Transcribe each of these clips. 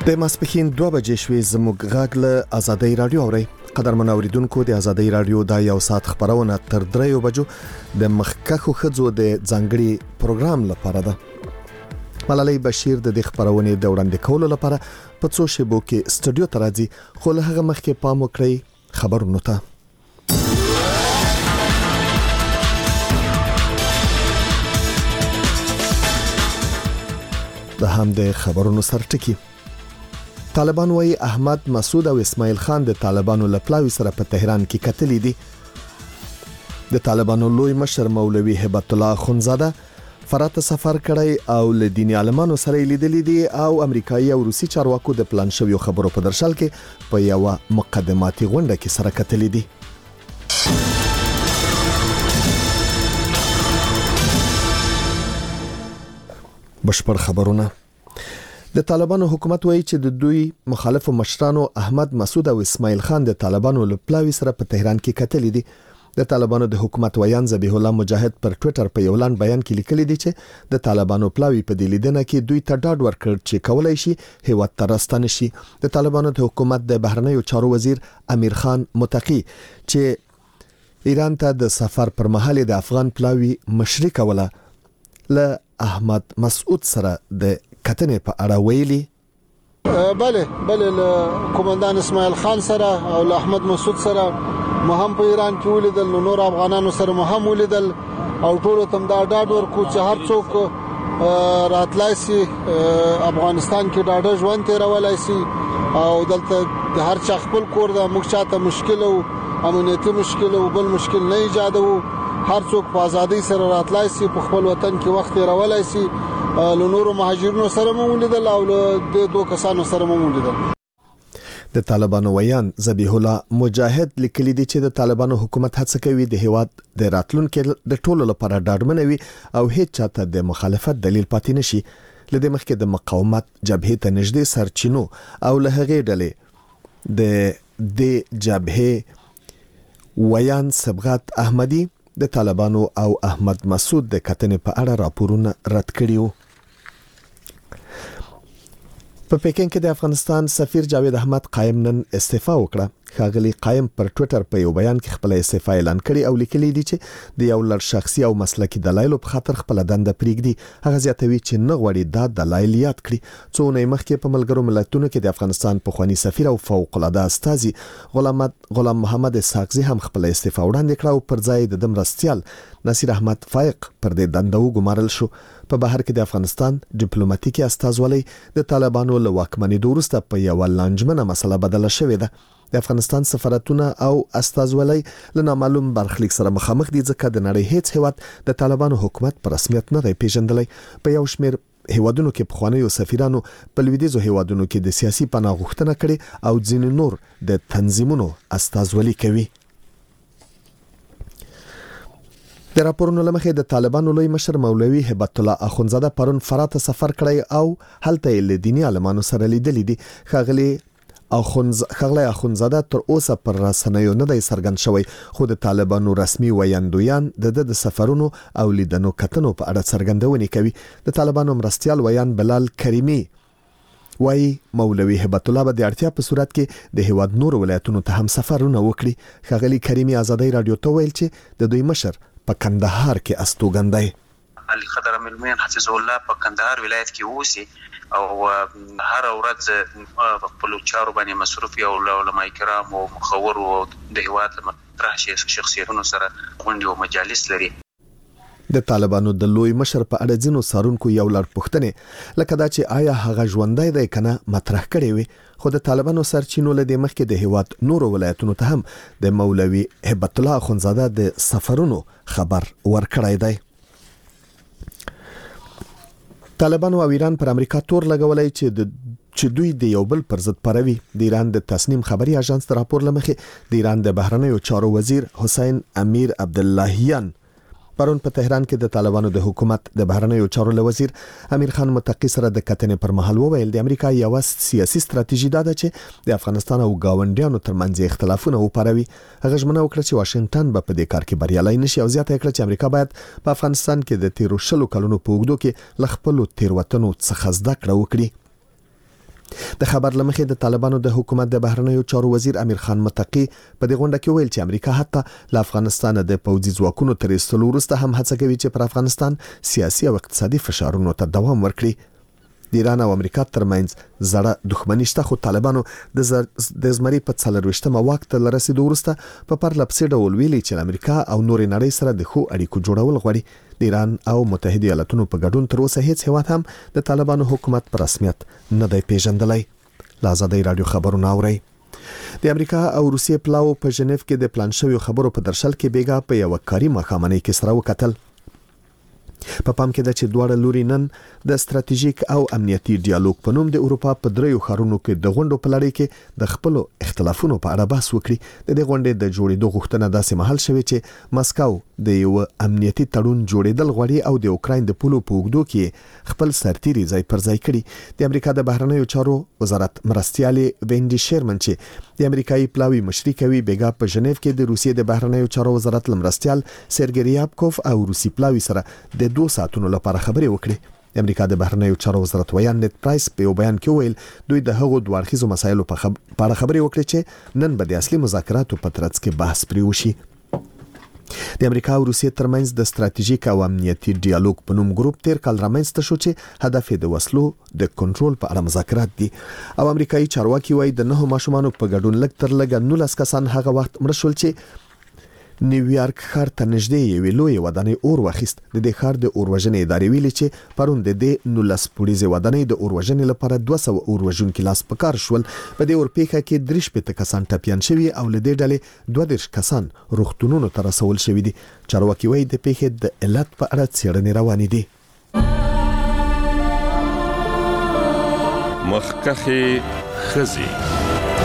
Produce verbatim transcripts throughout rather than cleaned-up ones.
د ماسپښین دوه بجې شوې زموږ غږ له آزادۍ رادیو اوري. قدرمن اوریدونکو، د آزادۍ رادیو د یو ساعت خبرونه تر دریو بجو د مخکخو خځو د ځانګړي پروګرام لپاره ده. ملالۍ بشیر د دې خبرونې د وړاندې کولو لپاره په څو شیبو کې سټوډیو ته راځي، خو له هغه مخکې پام وکړئ خبرونو ته. د هم د خبرونو سرټکی. طالبان وايي احمد مسعود او اسماعیل خان د طالبانو لپلاوي سره په تهران کې کتلې دي. د طالبانو لوی مشر مولوي هبت الله خونزاده فرات سفر کړی او له دیني عالمانو سره لیدلې دي او امریکایي او روسي چارواکو د پلان شویو خبرو په درشل کې په یو مقدماتي غونډه کې سره کتلې دي. بشپړ خبرونه. د طالبانو حکومت وایي چې د دوی مخالفو مشرانو احمد مسعود او اسماعیل خان د طالبانو لپلاوي سره په تهران کې کتلې دي. د طالبانو د حکومت ویان ذبیح الله مجاهد پر ټوئیټر په یو لاند بیان کې لیکلي دي چې د طالبانو پلاوي په دې لیدنه کې دوی ته ډاډ ورکړ چې کولای شي هیواد ته راستنه شي. د طالبانو د حکومت د بهرنیو چارو وزیر امیر خان متقی چې ایران ته د سفر پر مهال د افغان پلاوي مشري کوله له احمد مسعود سره د کتنې په اړه ویلي. بله بله له کمانډان اسماعیل خان سره او له احمد مسعود سره مهم په ایران کې ولیدل، نو نور افغانانو سره مهم ولیدل او ټول تم دا ډاډ ورکو چې هر څوک راتلای شي افغانستان کې ډاډه ژوند تیرولای شي او دلته هر چا خپل کور د موږ چاته مشکل او امنیتي مشکل او بل مشکل نه ایجادو. هر څوک په ازادي سره راتلای شي، په خپل وطن کې وخت تیرولای شي. له نورو مهاجرینو سره مو ولیدل او د دوه کسانو سره مو ولیدل. د طالبانو ویان ذبیح الله مجاهد لیکلي دي چې د طالبانو حکومت هڅه کوي د هیواد د راتلونکو د ټولو لپاره ډاډمنوي او هیڅ چاته د مخالفت دلیل پاتې نشي. لدې مخکې د مقاومت جبهې ته نږدې سرچینو او له هغې ډلې د د جبهې ویان صبغت احمدی د طالبانو او احمد مسعود د کتنې په اړه راپورونه رد کړي وو. په پکین کې د افغانستان سفیر جاوید احمد قائم نن استعفا وکړه. ښاغلي قائم پر ټوئیټر په یو بیان کې خپل استعفا اعلان کړي او لیکلي دي چې د یو لړ شخصي او مسلکي دلایلو په خاطر خپل دنده پریږدي. هغه زیاتوي چې نه غواړي دا دلایل یاد کړي. څو نه مخکې په ملګرو ملتونو کې د افغانستان پخوانی سفیر او فوق العاده استاذي غلام غلام محمد اسحاقزي هم خپل استعفا وړاندې کړه او پر ځای د دمرستيال نصیر احمد فائق پر دې دنده وګمارل شو. په بهر کې د افغانستان ډیپلوماټیکي استازولۍ د طالبانو له واکمنۍ وروسته په یو لانجمنه مسله بدله شوې ده. د افغانستان سفارتونه او استازولۍ له نامعلوم برخلیک سره مخامخ دي ځکه د نړۍ هیڅ هیواد د طالبانو حکومت په رسمیت نه دی پیژندلی. په یو شمېر هیوادونو کې پخوانیو سفیرانو په لویدیځو هیوادونو کې د سیاسي پناه غوښتنه کړې او ځینې نور د تنظیمونو استازولي کوي. د راپورونو لمخې د طالبانو لوی مشر مولوي هبت الله اخونزاده پرون فرات سفر کړی او هلته له دیني عالمانو سره لیدلې دي. ښاغلي اخونز خغلی اخونزاده تر اوسه پر رسنیو نه دی څرګند شوی، خو د طالبانو رسمي ویاندویان د د سفرونو او لیدنو کتنو په اړه څرګندونې کوي. د طالبانو مرستيال ویان بلال کریمی وای مولوي هبت الله به د اړتیا په صورت کې د هیواد نور ولایتونو ته هم سفرونه وکړي. خغلی کریمی آزادۍ رادیو ته ویل چې د دوی مشر په کندهار کې استوګندای علي خضر ملمن حفظ الله په کندهار ولایت کې اوسي او هر ورځ په خپل چارو باندې مصروف یو علماء کرام او مخور او د هیواد مطرح شخصیتونو سره غونډې او مجالس لري. د طالبانو د لوی مشر په اړه ځینو سارونکو یو لړ پوښتنې لکه دا چې آیا هغه ژوندۍ دی کنه مطرح کړي وي، خو د طالبانو سرچینو له دې مخکې د هیواد نورو ولایتونو ته هم د مولوي هبت الله اخونزاده د سفرونو خبر ورکړی دی. طالبان او ایران پر امریکا تور لګولای چې د چې دوی د یو بل پر ضد پروي. د ایران د تصنیم خبري اژانس د راپور لمخې د ایران د بهرنیو چارو وزیر حسین امیر عبداللهیان پرون په تهران کې د طالبانو د حکومت د بهرنیو چارو وزیر امیر خان متقی سره د کتنې پر مهال وویل د امریکا یو سیاسي ستراتیژي دا ده چې د افغانستان او گاونډیانو ترمنځ اختلافونه وپاروي. هغه ژمنه وکړه چې واشنگټن به په دې کار کې بریالي نشي او زیاته کړه چې امریکا باید په افغانستان کې د تیرو شلو کلونو په اوږدو کې ل خپل تیروتنو څخه زده کړه وکړي. د خبر لمخې د طالبانو د حکومت د بهرنیو چارو وزیر امیر خان متقی په دې غونډه کې ویل چې امریکا حتی له افغانستان د پوځي ځواکونو تر ایستلو وروسته هم هڅه کوي چې پر افغانستان سیاسي او اقتصادي فشارونو ته دوام ورکړي. د ایران او امریکا ترمنځ زړه دښمني شته، خو طالبانو د د زمري په څلرويشتمه واک ته لرسیدو وروسته په پرلپسې ډول ویلي چې امریکا او نورې نړۍ سره د ښو اړیکو جوړول غواړي. د ایران او متحده ایالاتونو په ګډون تر اوسه هیڅ هیواد هم د طالبانو حکومت په رسمیت نه دی پیژندلی. لا آزادۍ رادیو خبرونه اوري. د امریکا او روسیې پلاو په ژنیف کې د پلان شوی خبرو په درشل کې بیګا په یو کاري مخامنۍ کې سره وکتل. په پام کې ده چې دواړه لوري نن د ستراتیژیک او امنیتي ډیالوګ په نوم د اروپا په دریو ښارونو کې د غونډو په لړۍ کې د خپل اختلافونو په اړه بحث وکړي. د دې غونډې د جوړېدو غوښتنه داسې مهال شوې چې مسکو د یو امنیتي تړون جوړېدل غواړي او د اوکراین د پولو په اوږدو کې خپل سرتیري ځای پر ځای کړي. د امریکا د بهرنیو چارو وزارت مرستیالې وینډي شیرمن چې د امریکایي پلاوی مشري کوي بیګا په ژنیف کې د روسیې د بهرنیو چارو وزارت لمرستیال سرګی ریابکوف او روسي پلاوی سره د دوه ساعتونو لپاره خبرې وکړي. د امریکا د بهرنیو چارو وزارت ویان نت پرایس په یو بیان کې ویل دوی د هغو دوه اړخیزو مسایلو په اړه خبرې وکړي چې نن به د اصلي مذاکراتو په ترڅ کې بحث پرې وشي. د امریکا او روسیې ترمنځ د ستراتیژیک او امنیتي ډیالوګ په نوم ګروپ تیر کال رامنځته شو چې هدف یې د وسلو د کنټرول په اړه مذاکرات دي. او امریکایي چارواکي وایي د نهو ماشومانو په ګډون لږ تر لږه نولس کسان هغه وخت مړ شول چې نیویارک ښار ته نږدې یوې لویې ودانۍ اور واخیست. د دې ښار د اور وژنې ادارې ویلي چې پرون د دې نولس پوړیزې ودانۍ د اور وژنې لپاره دوه سوه اور وژونکي لاس په کار شول. په دې اور پیښه کې درې شپېته کسان ټپیان شوي او له دې ډلې دوه دېرش کسان روغتونونو ته رسول شوي دي. چارواکي وایي د پیښې د علت په اړه څېړنې روانې دي. مخکښې ښځې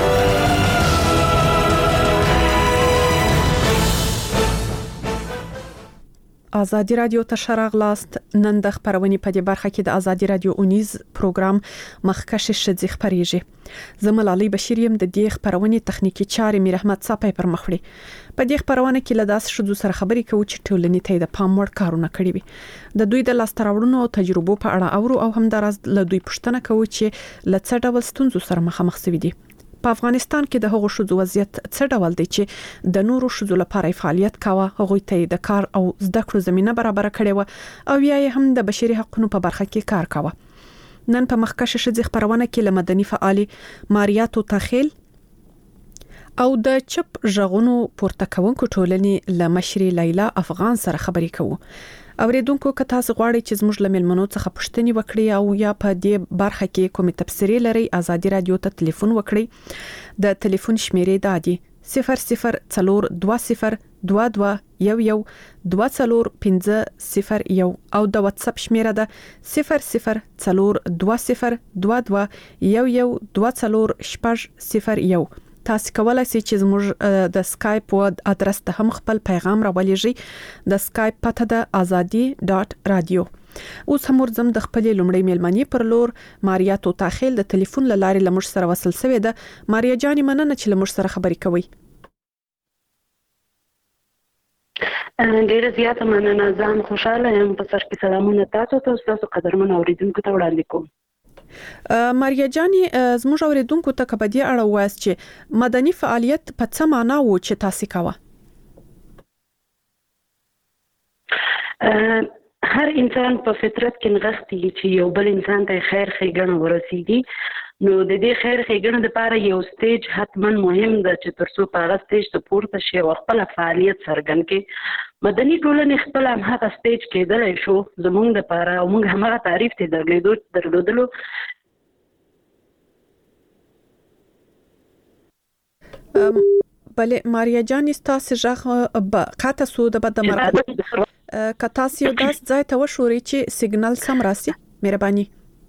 آزادی رادیو ته شراغلاست. نن د خبرونې په دې برخه کې د آزادی رادیو اونیز پروګرام مخکښ شذ خبريږي. زموږ علي بشیر يم د دې خبرونې تخنیکی چارې میر احمد صاحب پر مخړي. په دې خبرونه کې لداس شذو سره خبرې کوي چې ټولنې ته د پام وړ کارونه کړی وي. د دوی د لاستراوړونو او تجربو په اړه اورو او هم دراز له دوی پوښتنه کوي چې لڅ ډول ستونزو سره مخامخ شوي دي. په افغانستان کې د هغو شذو وضعیت څه ډول دی چې د نورو شذو لپاره فعالیت کاوه، هغه ته د کار او زده کړو زمينه برابر کړې و او یا هم د بشري حقوقو په برخه کې کار کاوه. نن په مخکښ شذ خبرونه کې له مدني فعال ماریاتو تخیل او د چپ ژغونو پورته کوونکو ټولنې له مشري لیلا افغان سره خبرې کوو. اوریدونکو که تاسو غواړئ چې زموږ له ملمنو څخه پوښتنې وکړئ او یا په دې برخه کې کومې تبصرې لرئ، آزادي رادیو ته ټلیفون وکړئ. د ټلیفون شمیرې دا دي صفر صفر څلور دوه صفر دوه دوه یو یو دوه څلور پنځه صفر یو او د واتس اپ شمیره ده صفر صفر څلور دوه صفر دوه دوه یو یو دوه څلور شپږ صفر یو. تاسو کولای شئ چې زموږ د سکایپ و ادرس ته هم خپل پیغام راولېږئ. د سکایپ پته ده azadi dot radio. اوس هم ورزم د خپل لومړی میلمنې پر لور ماریاتو تخیل د ټلیفون لارې لمر سره وصل شوې ده. ماریا جاني مننه چې لمر سره خبرې کوي. ډیره زیاته مننه. ځان خوشاله یم. په سر کې سلامونه تاسو ته او تاسو قدرمن اوریدونکو ته وړاندې کوم. ماریا جاني زموږ اوریدونکو ته کبدي اړه وایي چې مدني فعالیت په څه معنا و چې تاسو کاوه؟ هر انسان په فطرت کې نغښتي چې یو بل انسان ته خیر ښېګڼه ورسیږي، نو د دې خیر ښېګڼې لپاره یو سټیج حتما مهم ده چې ترڅو په هغه سټیج ته پورته شي او خپل فعالیت څرګند کړي. مدني ټولنې خپل هم هغه سټیج کېدلی شو زموږ لپاره او موږ همغه تعریف ته درلودو درلودلو. بله ماریا جاني ستاسو ژغ به قطع سو د بد مرغ که تاسو یو داس ځای ته وشوري چې سیګنال سم راسي مهرباني.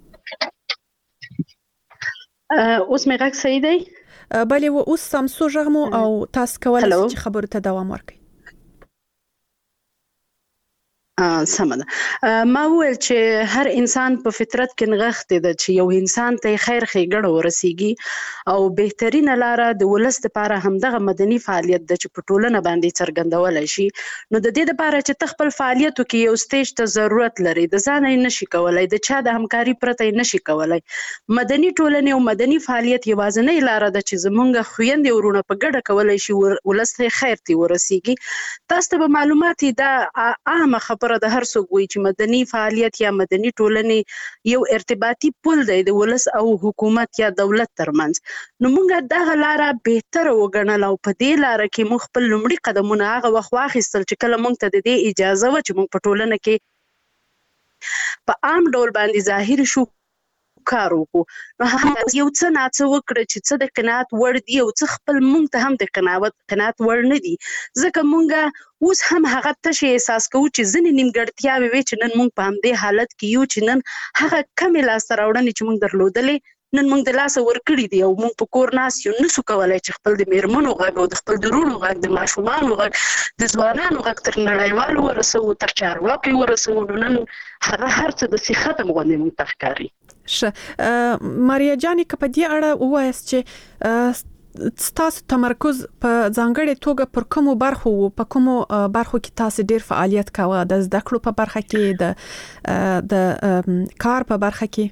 اوس مې غږ صحیح دی؟ بله و اوس سم سو ژغ مو او تاسو کولای شئ چې خبرو ته دوام ورکړئ. سم ده ما ویل چې هر انسان په فطرت کې نغښتې ده چې یو انسان ته خیر ښېګڼه ورسیږي او بهترینه لاره د ولس لپاره همدغه مدني فعالیت ده چې په ټولنه باندې څرګندولی شي. نو د دې لپاره چې ته خپل فعالیتو کې یو سټیج ته ضرورت لري، د ځانه یې نشي کولی، د چا د همکاري پرته یې نشي کولی. مدني ټولنې او مدني فعالیت یوازینۍ لاره ده چې زمونږ خویندې ورونه په ګډه کولی شي ولس ته خیر ته ورسیږي. تاسو ته به معلومات دا عامه خبره د هر څوک وي چې مدني فعالیت یا مدني ټولنې یو ارتباطي پل دی د ولس او حکومت یا دولت ترمنځ. نو موږ دغه لاره بهتره وګڼله او په دې لاره کې موږ خپل لومړي قدمونه هغه وخت واخیستل چې کله موږ ته د دې اجازه وه چې موږ په ټولنه کې په عام ډول باندې ظاهر شو کار وکړو. نو هغه یو څه ناڅه وکړه چې څه د قناعت وړ دي او څه خپل موږ ته هم د قناعت وړ نه دي، ځکه موږ اوس هم هغه تشه احساس کوو چې ځینې نیمګړتیاوې وې چې نن موږ په همدې حالت کې یو چې نن هغه کمې لاسته راوړنې چې موږ درلودلې نن موږ د لاسه ورکړي دي او موږ په کور ناست یو، نسو کولی چې خپل د میرمنو غږ او د خپل د وروڼو غږ، د ماشومانو غږ، د ځوانانو غږ تر نړیوالو ورسوو، تر چارواکو ورسوو. نو نن هغه هر څه داسې ختم غوندې موږ ته ښکاري. ښه ماریا جانې، که په دې اړه ووایاست چې ستاسو تمرکز په ځانګړې توګه پر کومو برخو و، په کومو برخو کې تاسو ډیر فعالیت کاوه؟ د زده کړو په برخه کې، د د کار په برخه کې؟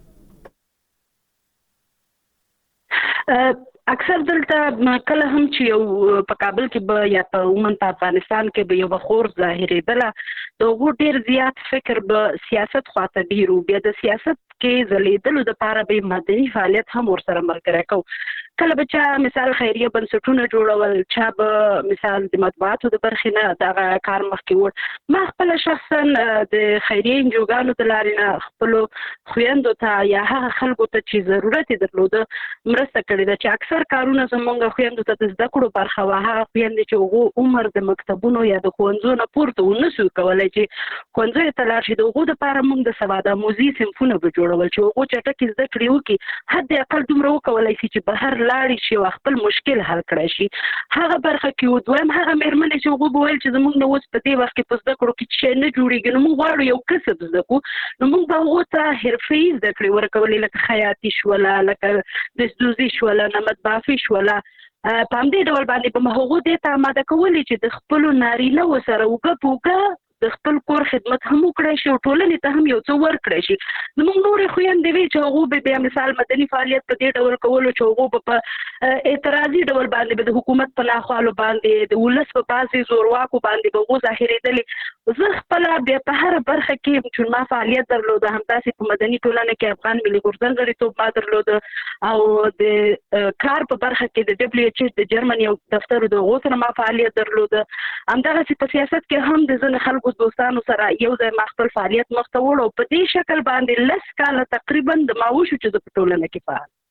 اکثر دلته کله هم چې یو په کابل کې به یا په عموما په افغانستان کې به یو خور ظاهرېدله، د هغو ډیر زیات فکر به سیاست خواته ډیر و. بیا د سیاست کې ځلیدلو دپاره به مدني فعالیت هم ورسره ملګری کوو. کله به چا مثال خیریه بنسټونه جوړول، چا به مثال د مطبوعاتو د برخې نه دغه کار مخکې وړ. ما خپله شخصا د خیریه انجوګانو د لارې نه خپلو خویندو ته یا هغه خلکو ته چې ضرورت یې درلوده مرسته کړې ده، چې اکثر کارونه زموږ خویندو ته د زده کړو برخه وه. هغه خویندې چې هغو عمر د مکتبونو یا د ښوونځو نه پورته ونسو کولی چې ښوونځیو ته لاړ شي، د هغو دپاره موږ د سوادآموزي صنفونه به جوړول چې هغو چټکې زده کړې وکړي، حد اقل دومره وکولی شي چې بهر لاړې شي او خپل مشکل حل کړی شي. هغه برخه کې دویم هغه مېرمنې چې هغو به ویل چې زموږ نه اوس په دې وخت کې په زده کړو کې شی نه جوړېږي، نو موږ غواړو یو کسب زده کړو. نو موږ به هغو ته حرفه‌یي زده کړې ورکولې، لکه خیاطي شوله، لکه دستدوزي شوله، نمد بافي شوله. په همدې ډول باندې به هغو دې ته اماده کولې چې د خپلو نارینه‌وو سره اوږه په اوږه د خپل کور خدمت هم وکړی شي او ټولنې ته هم یو څه ورکړی شي. نو موږ نورې خویندې وې چې هغو به بیا مثال مدني فعالیت په دې ډول کولو چې هغو به په اعتراضي ډول باندې به د حکومت په ناخوالو باندې، د ولس په بعضې زورواکو باندې به هغو ظاهرېدلې. زه خپله بیا په هره برخه کې چې ما فعالیت درلوده، همداسې په مدني ټولنه کې افغان ملي غورځنګ غړیتوب ما درلوده او د کار په برخه کې د ډبلیو ایچ د جرمن یو دفتر د هغو سره ما فعالیت درلوده. همدغسې په سیاست کې هم د ځینې خلکو دوستانو سره یو ځای ما خپل فعالیت مخته وړ او په دې شکل باندې لس کاله تقریبا د ما وشو چې زه په ټولنه کې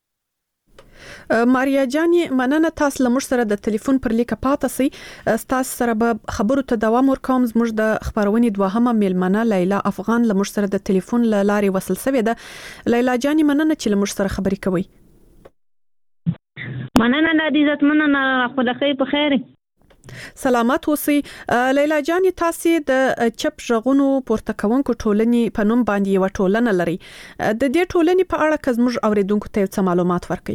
فعال. ماریا جانې، مننه تاسو له موږ سره د ټلیفون پر لیکه پاتې سئ. تاسو سره به خبرو ته دوام ورکوم. زموږ د خبرونې دوهمه میلمنه لیلا افغان له موږ سره د ټلیفون له لارې وصل شوې ده. لیلا جانې، مننه چې له موږ سره خبرې کوئ. مننه نادیزت، مننه خپل خیر په خیر. سلامت اوسئ. لیلا جانې، تاسو د چپ ژغونو پورته کوونکو ټولنې په نوم باندې یو ټولنه لري. د دې ټولنې په اړه که زموږ اوریدونکو ته څه معلومات ورکړئ؟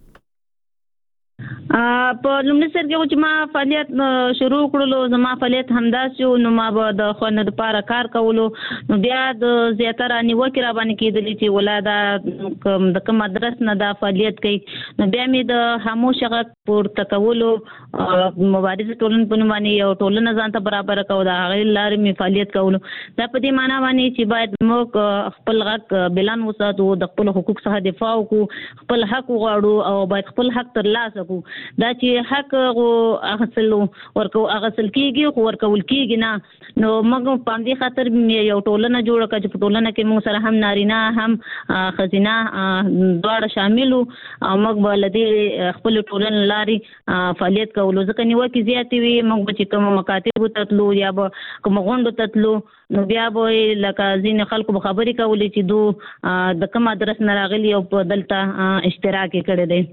په لومړي سر کې چې ما فعالیت شروع کړلو، زما فعالیت همداسې و. نو ما به د خوند لپاره کار کولو، نو بیا د زیاتره نیوکې را باندې کېدلې چې ولا د کوم مدرس نه دا فعالیت کوي. نو بیا مې د خاموش غږ پورته کولو مبارزه ټولنې په نوم باندې یو ټولنه ځان ته برابر کړو، د هغې لارې مې فعالیت کولو. دا په دې معنا باندې چې باید موږ خپل غږ بلند وساتو، د خپل حقوق څخه دفاع وکړو، خپل حق وغواړو او باید خپل حق ترلاسه کړو. دا چې حق غو اغسل ورکو اغسل کیږي خو ورکول کیږي نه. نو موږ په دې خاطر یو ټولنه جوړه کړه چې په ټولنه کې موږ سره هم نارینه هم ښځینه دواړه شامل وو او موږ به له دې خپل ټولنې لارې فعالیت کولو. ځکه نیوکې زیاتې وي، موږ به چې کوم مکاتبو ته تلو یا به کوم غونډو ته تلو، نو بیا به لکه ځینې خلکو به خبرې کولې چې دو د کوم ادرس نه راغلي او په دلته اشتراک یې کړی دی.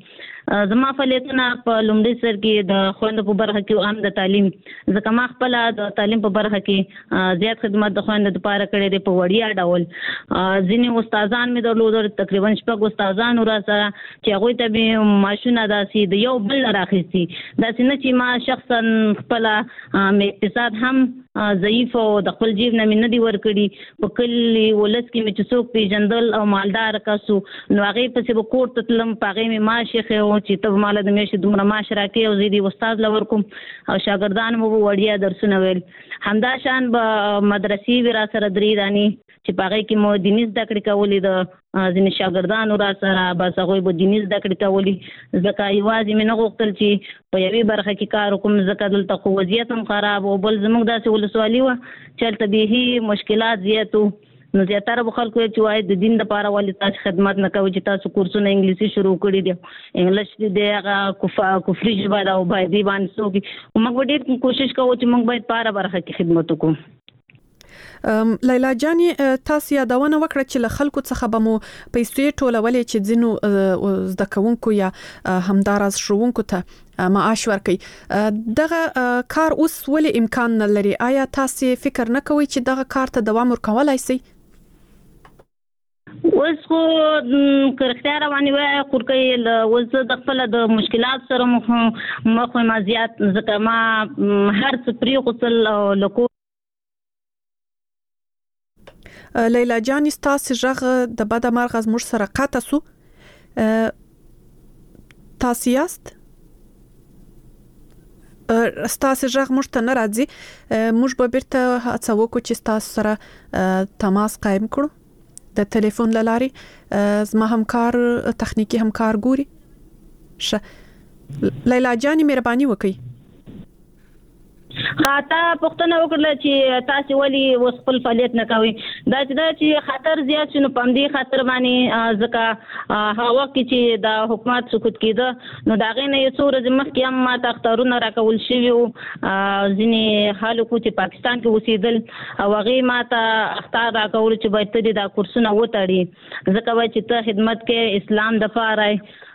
زما فعالیتونه په لومړي سر کې د خوندو په برخه کې هم د تعلیم ځکه ما خپل د تعلیم په برخه کې زیات خدمات د خوندو لپاره کړې دي په وړیا ډول. ځینې استادان مې درلودل تقریبا شپږ استادان را سره چې هغوی ته به معاشونه داسې د یو بل راخېستي داسې نه چې ما شخصا خپل اقتصاد هم ضعیف او د خپل جیب نه مې نه دي ورکړي په کلي ولس کې مې چې څوک پیژندل او مالدار کس نو هغې پسې به کور ته تلم په هغې مې معاش ایښی و چې ته ماله د میاشتې دومره معاش راکړې او زه دې استاد له ورکوم او شاګردان مو به وړیا درسونه ویل. همدا شان به مدرسې وي را سره درې دانې چې په هغې کې مو دیني زده کړې کولې د ځینې شاګردانو را سره بس هغوی به دیني زده کړې کولې ځکه یوازې مې نه غوښتل چې په یوې برخه کې کار وکړم ځکه دلته خو وضعیت هم خراب و بل زموږ داسې ولسوالي وه چې هلته بیخي مشکلات زیات وو نو زیاتره به خلکو چې وایي د دین دپاره ولې تاسو خدمت نه کوئ چې تاسو کورسونه انګلیسي شروع کړي دي انګلیش دی هغه کفري ژبه ده او باید دې باندې څوک موږ به ډېر کوشش کوو چې موږ باید په هره برخه کې خدمت وکړو. لیلا جانې تاسو یادونه وکړه چې له خلکو څخه به مو پیسې ټولولې چې ځینو زده کوونکو یا همداراز ښوونکو ته معاش ورکړي. دغه کار اوس ولې امکان نه لري؟ آیا تاسو فکر نه کوئ چې دغه کار ته دوام ورکولای شئ؟ اوس خو که رښتیا روانې وایي خورکۍ اوس زه د خپله د مشکلات سره مخ یم زیات ځکه ما هر څه پرېښودل او له کور لیلا جانې ستاسو غږ د بده مرغه زموږ سره قطع سو. تاسو یاست؟ ستاسو غږ موږ ته نه راځي. موږ به بیرته هڅه وکړو چې ستاسو سره تماس قایم کړو د ټلیفون له لارې. زما همکار تخنیکی همکار ګوري. ښه لیلا جانې مهرباني وکړئ. خاطا پښتنه وکړه چې تاسو ولې اوس خپل فعالیت نه کوئ دا چې دا چې خطر زیات شي نو په همدې خاطر باندې ځکه هغه وخت کې چې د حکومت سقوط کېده نو د هغې نه یو څو ورځې مخکې هم ماته اخطارونه راکول شوي وو. ځینې خلکو چې پاکستان کې اوسېدل او هغې ماته اخطار راکول چې باید ته دې دا کورسونه وتړي ځکه وایي چې ته خدمت کې اسلام دپاره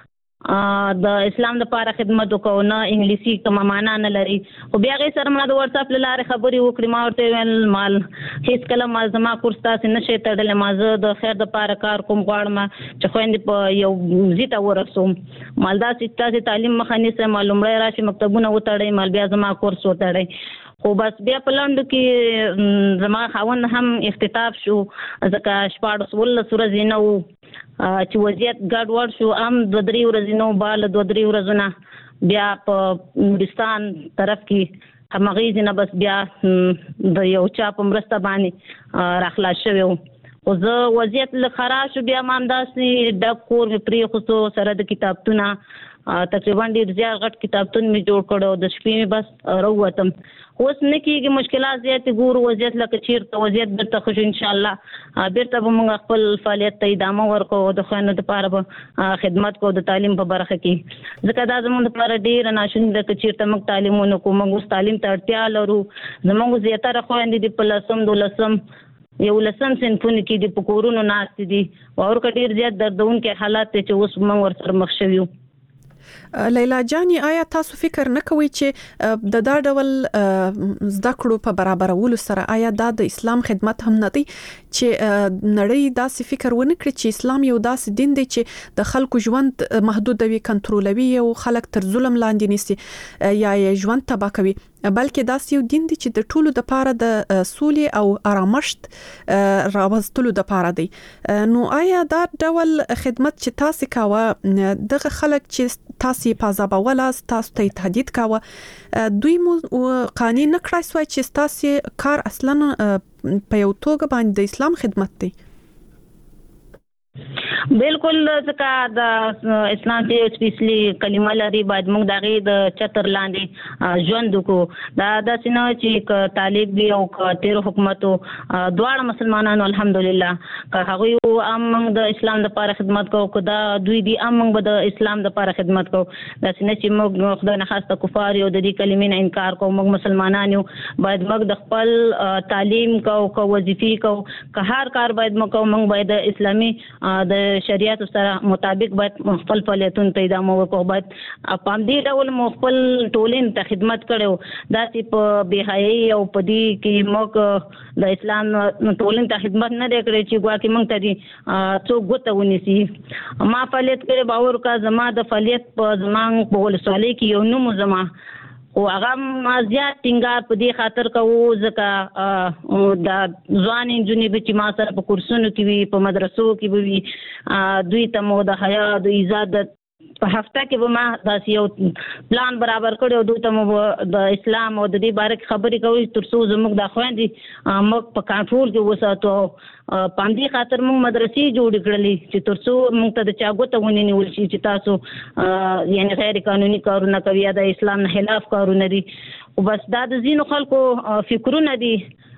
د اسلام لپاره خدمت وکړو نه انګلیسي کومه معنا نه لري. خو بیا هغې سره ما د واتساپ له لارې خبرې وکړې ما ورته ویل مال هېڅکله ما زما کورس تاسې نه شئ تړلی ما زه د خیر دپاره کار کوم غواړم چې خویندې په یو ځي ته ورسوم مال داسې تاسې تعلیم مخه نیسئ ما لومړی راشي مکتبونه وتړئ مال بیا زما کورس وتړئ. خو بس بیا په لنډو کې زما خاوند هم اختطاف شو ځکه شپاړس ولس ورځې نه وو چې وضعیت ګډوډ شو هم دوه درې ورځې نه وو بله دوه درې ورځو نه بیا په نورستان طرف کې همغې ځای نه بس بیا د یو چا په مرسته باندې راخلاص شوی وو. خو زه وضعیت له خراب شو بیا ما همداسې ډک کور مې پرېښودو سره د کتابتونه تقریبا ډېر زیات غټ کتابتون مې جوړ کړو د شپې مې بس راووتم. اوس نه کېږي مشکلات زیاتې ګورو وضعیت لکه چېرته وضعیت بیرته ښه شو انشاءالله بیرته به موږ خپل فعالیت ته ادامه ورکړو د خویندو دپاره به خدمت کوو د تعلیم په برخه کې ځکه دا زموږ دپاره ډېره ناشونې ده که چېرته موږ تعلیم ونه کړو. موږ اوس تعلیم ته اړتیا لرو. زموږ زیاتره خویندې دي په لسم دولسم یولسم صنفونو کې دي په کورونو ناستې دي او ورکه ډېر زیات دردونکي حالات دی چې اوس موږ ورسره مخ شوي یو. لیلا جانې آیا تاسو فکر نه کوئ چې د دا ډول زده کړو په برابرولو سره آیا دا د اسلام خدمت هم نه دی چې نړۍ داسې فکر ونه کړي چې اسلام یو داسې دین دی چې د خلکو ژوند محدودوي کنټرولوي او خلک تر ظلم لاندې نیسي یا یې ژوند تباه کوي بلکې داسې یو دین دی چې د ټولو دپاره د سولې او آرامښت راوستلو دپاره دی. نو آیا دا ډول خدمت چې تاسو کاوه دغه خلک چې تاسو په عذابولاست تاسو ته تهدید کاوه دوی مو قانع نه کړای سوای چې تاسو کار اصلا په یو توګه باندې د اسلام خدمت دی؟ بالکل ځکه د اسلام چې سپیشلی کلمه لري باید موږ د هغې د چتر لاندې ژوند وکړو. دا داسې نه چې که طالب وي او که تېرو حکومت و دواړه مسلمانانو الحمدلله که هغوی امنګ د اسلام لپاره خدمت کوو کدا دوی دی امنګ به د اسلام لپاره خدمت کوو دا څنګه چې موږ خدای نه خاصه کفار یو د دې کلمې نه انکار کوو موږ مسلمانان یو باید موږ د خپل تعلیم کوو کو وظیفې کوو که هر کار باید موږ کوو موږ باید د اسلامي د شریعت سره مطابق باید خپل فعالیتونه ته ادامه ورکړو باید په دې ډول مو خپل ټولنې ته خدمت کړو دا چې په بهای او په دې کې موږ د اسلام ټولنې ته خدمت نه کړی چې ګواکې موږ ته دي څوک ګوته ونیسي ما فعالیت کړی باور کا زما د فعالیت په زمان په ولسوالۍ کې یو نوم زما او هغه ما زیات ټینګار په دې خاطر کوو ځکه د ځوان انجونې چې ما سره په کورسونو کې وي په مدرسو کې به وي دوی ته مو د حیا د عزت په هفته کې به ما داسې یو پلان برابر کړی او دوی ته مو د اسلام او د دې باره کې خبرې کوي تر څو زموږ د خویندې موږ په کنټرول کې وساتو په همدې خاطر موږ مدرسې جوړې کړلې چې تر څو موږ ته د چا ګوته ونیول شي چې تاسو یعنې غیر قانوني کارونه کوي یا د اسلام نه خلاف کارونه دي او بس دا د ځینو خلکو فکرونه دي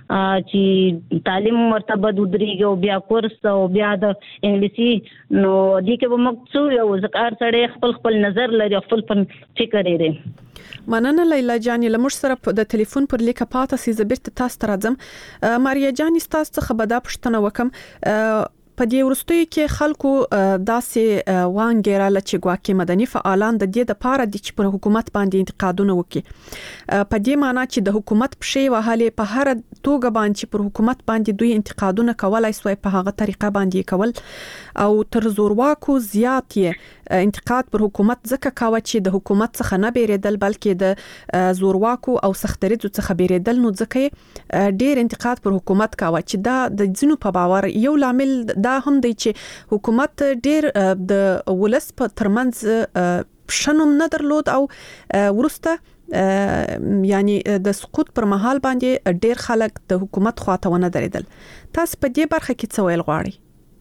چې تعلیم مرتبه ودرېږي او بیا کورس او بیا د انګلیسي نو دې کې به موږ څو یو ذکر سره خپل خپل نظر لري خپل فکر لري مننه لیلا جان لمر سره د ټلیفون پر لیکه پاته سي زبرت تاسو ترځم ماریا جان تاسو څخه به دا پښتنه وکم په دې ورستوي کې خلکو داسې وانګیراله چې ګواکې مدني فعالان د دې د پاره د چې پر حکومت باندې انتقادونه وکړي په دې معنی چې د حکومت پښې وهلې په هر توګه باندې پر حکومت باندې دوی انتقادونه کولای سوی په هغه طریقه باندې کول او تر زورواکو زیات یې انتقاد پر حکومت ځکه کاوه چې د حکومت څخه نه بیریدل بلکې د زورواکو او سختریزو څخه بیریدل نو ځکه ډیر انتقاد پر حکومت کاوه چې دا د ځینو په باور یو لامل دا هم دی چې حکومت ډیر د ولس په ترمنځ شنوم نه درلود او ورسته یعنی د سقوط پر مهال باندې ډیر خلک د حکومت خواته ونه دریدل تاسو په دې برخه کې څه ویل غواړئ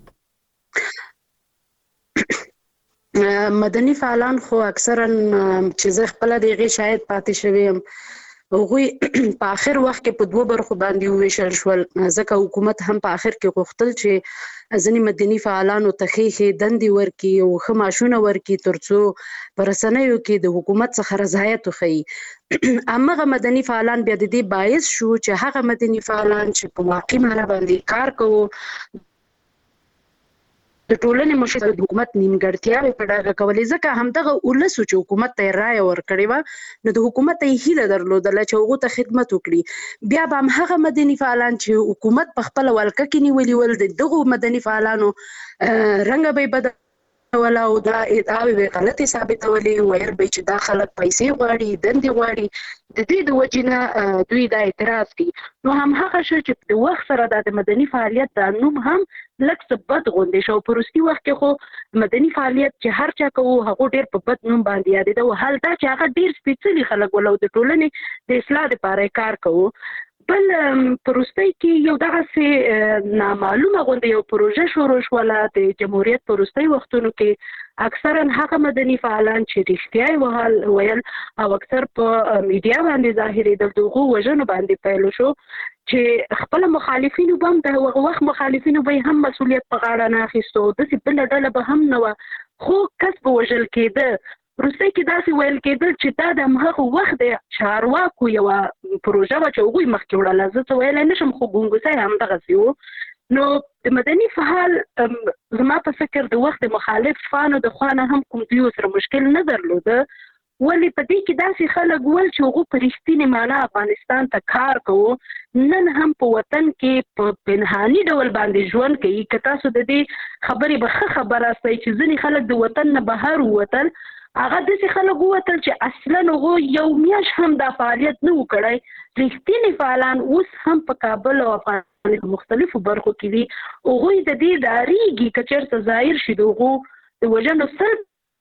مدني فعالان خو اکثرا چې زه خپل دغه شاید پاتې شوم هغوی په آخر وخت کې په دوه برخو باندې وویشل شول ځکه حکومت هم په آخر کې غوښتل چې ځینې مدني فعالانو ته ښې دندې ورکړي او ښه معاشونه ورکړي تر څو په رسنیو کې د حکومت څخه رضایت وښیي هماغه مدني فعالان بیا د دې باعث شو چې هغه مدني فعالان چې په واقعي معنا باندې کار کوو د ټولنې مشر د حکومت نیمګړتیاوې په ډاګه کولې ځکه همدغه ولس چې حکومت ته رایه ورکړې وه نو د حکومت ته یې هیله درلودله چې هغو ته خدمت وکړي بیا به همهغه مدني فعالان چې حکومت په خپله ولکه کې نیولي ول د دغو مدني فعالانو رنګه به یې بده ولا او دا ادعاوې به غلطې ثابتولې ویل به چې دا خلک پیسې غواړي دندې غواړي د دې د وجې نه دوی دا اعتراض کوي نو همهغه شی چې د وخت سره د مدني فعالیت دا نوم هم لږ څه بد غوندې شو په وروستي وخت کې خو مدني فعالیت چې هر چا کوو هغو ډېر په بد نوم باندې یادېده او حال دا چې هغه ډېر سپېڅلي خلک ول او د ټولنې د اصلاح دپاره یې کار کوو بل په وروستۍ کې یو دغسې نامعلومه غوندې یو پروژه شروع شوله د جمهوریت په وروستۍ وختونو کې اکثرا هغه مدني فعالان چې رښتیا ویل او اکثر په میډیا باندې ظاهرېدل د هغو وژنو باندې پیل شو چې خپل مخالفینو به هم د هغه وخت مخالفینو به هم مسؤلیت په غاړه نه اخیستو داسې بله ډله به هم نه وه خو کس به وژل کېده وروستی کې داسې ویل کېدل چې دا د همهغه وخت د چارواکو یوه پروژه وه چې هغوی مخکې وړله زه څه ویلی نه شم خو ګونګوسۍ همدغسې و نو د مدني فعال زما په فکر د وخت د مخالفانو د خوا نه هم کوم دوی سره مشکل نه درلوده ولې په دې کې داسې خلک ول چې هغو په رښتینې معنا افغانستان ته کار کوو نن هم په وطن کې په پنهاني ډول باندې ژوند کوي که تاسو د دې خبرې به ښه خبر راستئ چې ځینې خلک د وطن نه بهر ووتل هغه داسې خلک ووتل چې اصلا هغو یو میاشت هم دا فعالیت نه و کړی رښتینې فعالان اوس هم په کابل او افغانستان مختلفو برخو کې دي هغوی د دې ډارېږي که چېرته ظاهر شي د هغو د وژنو سل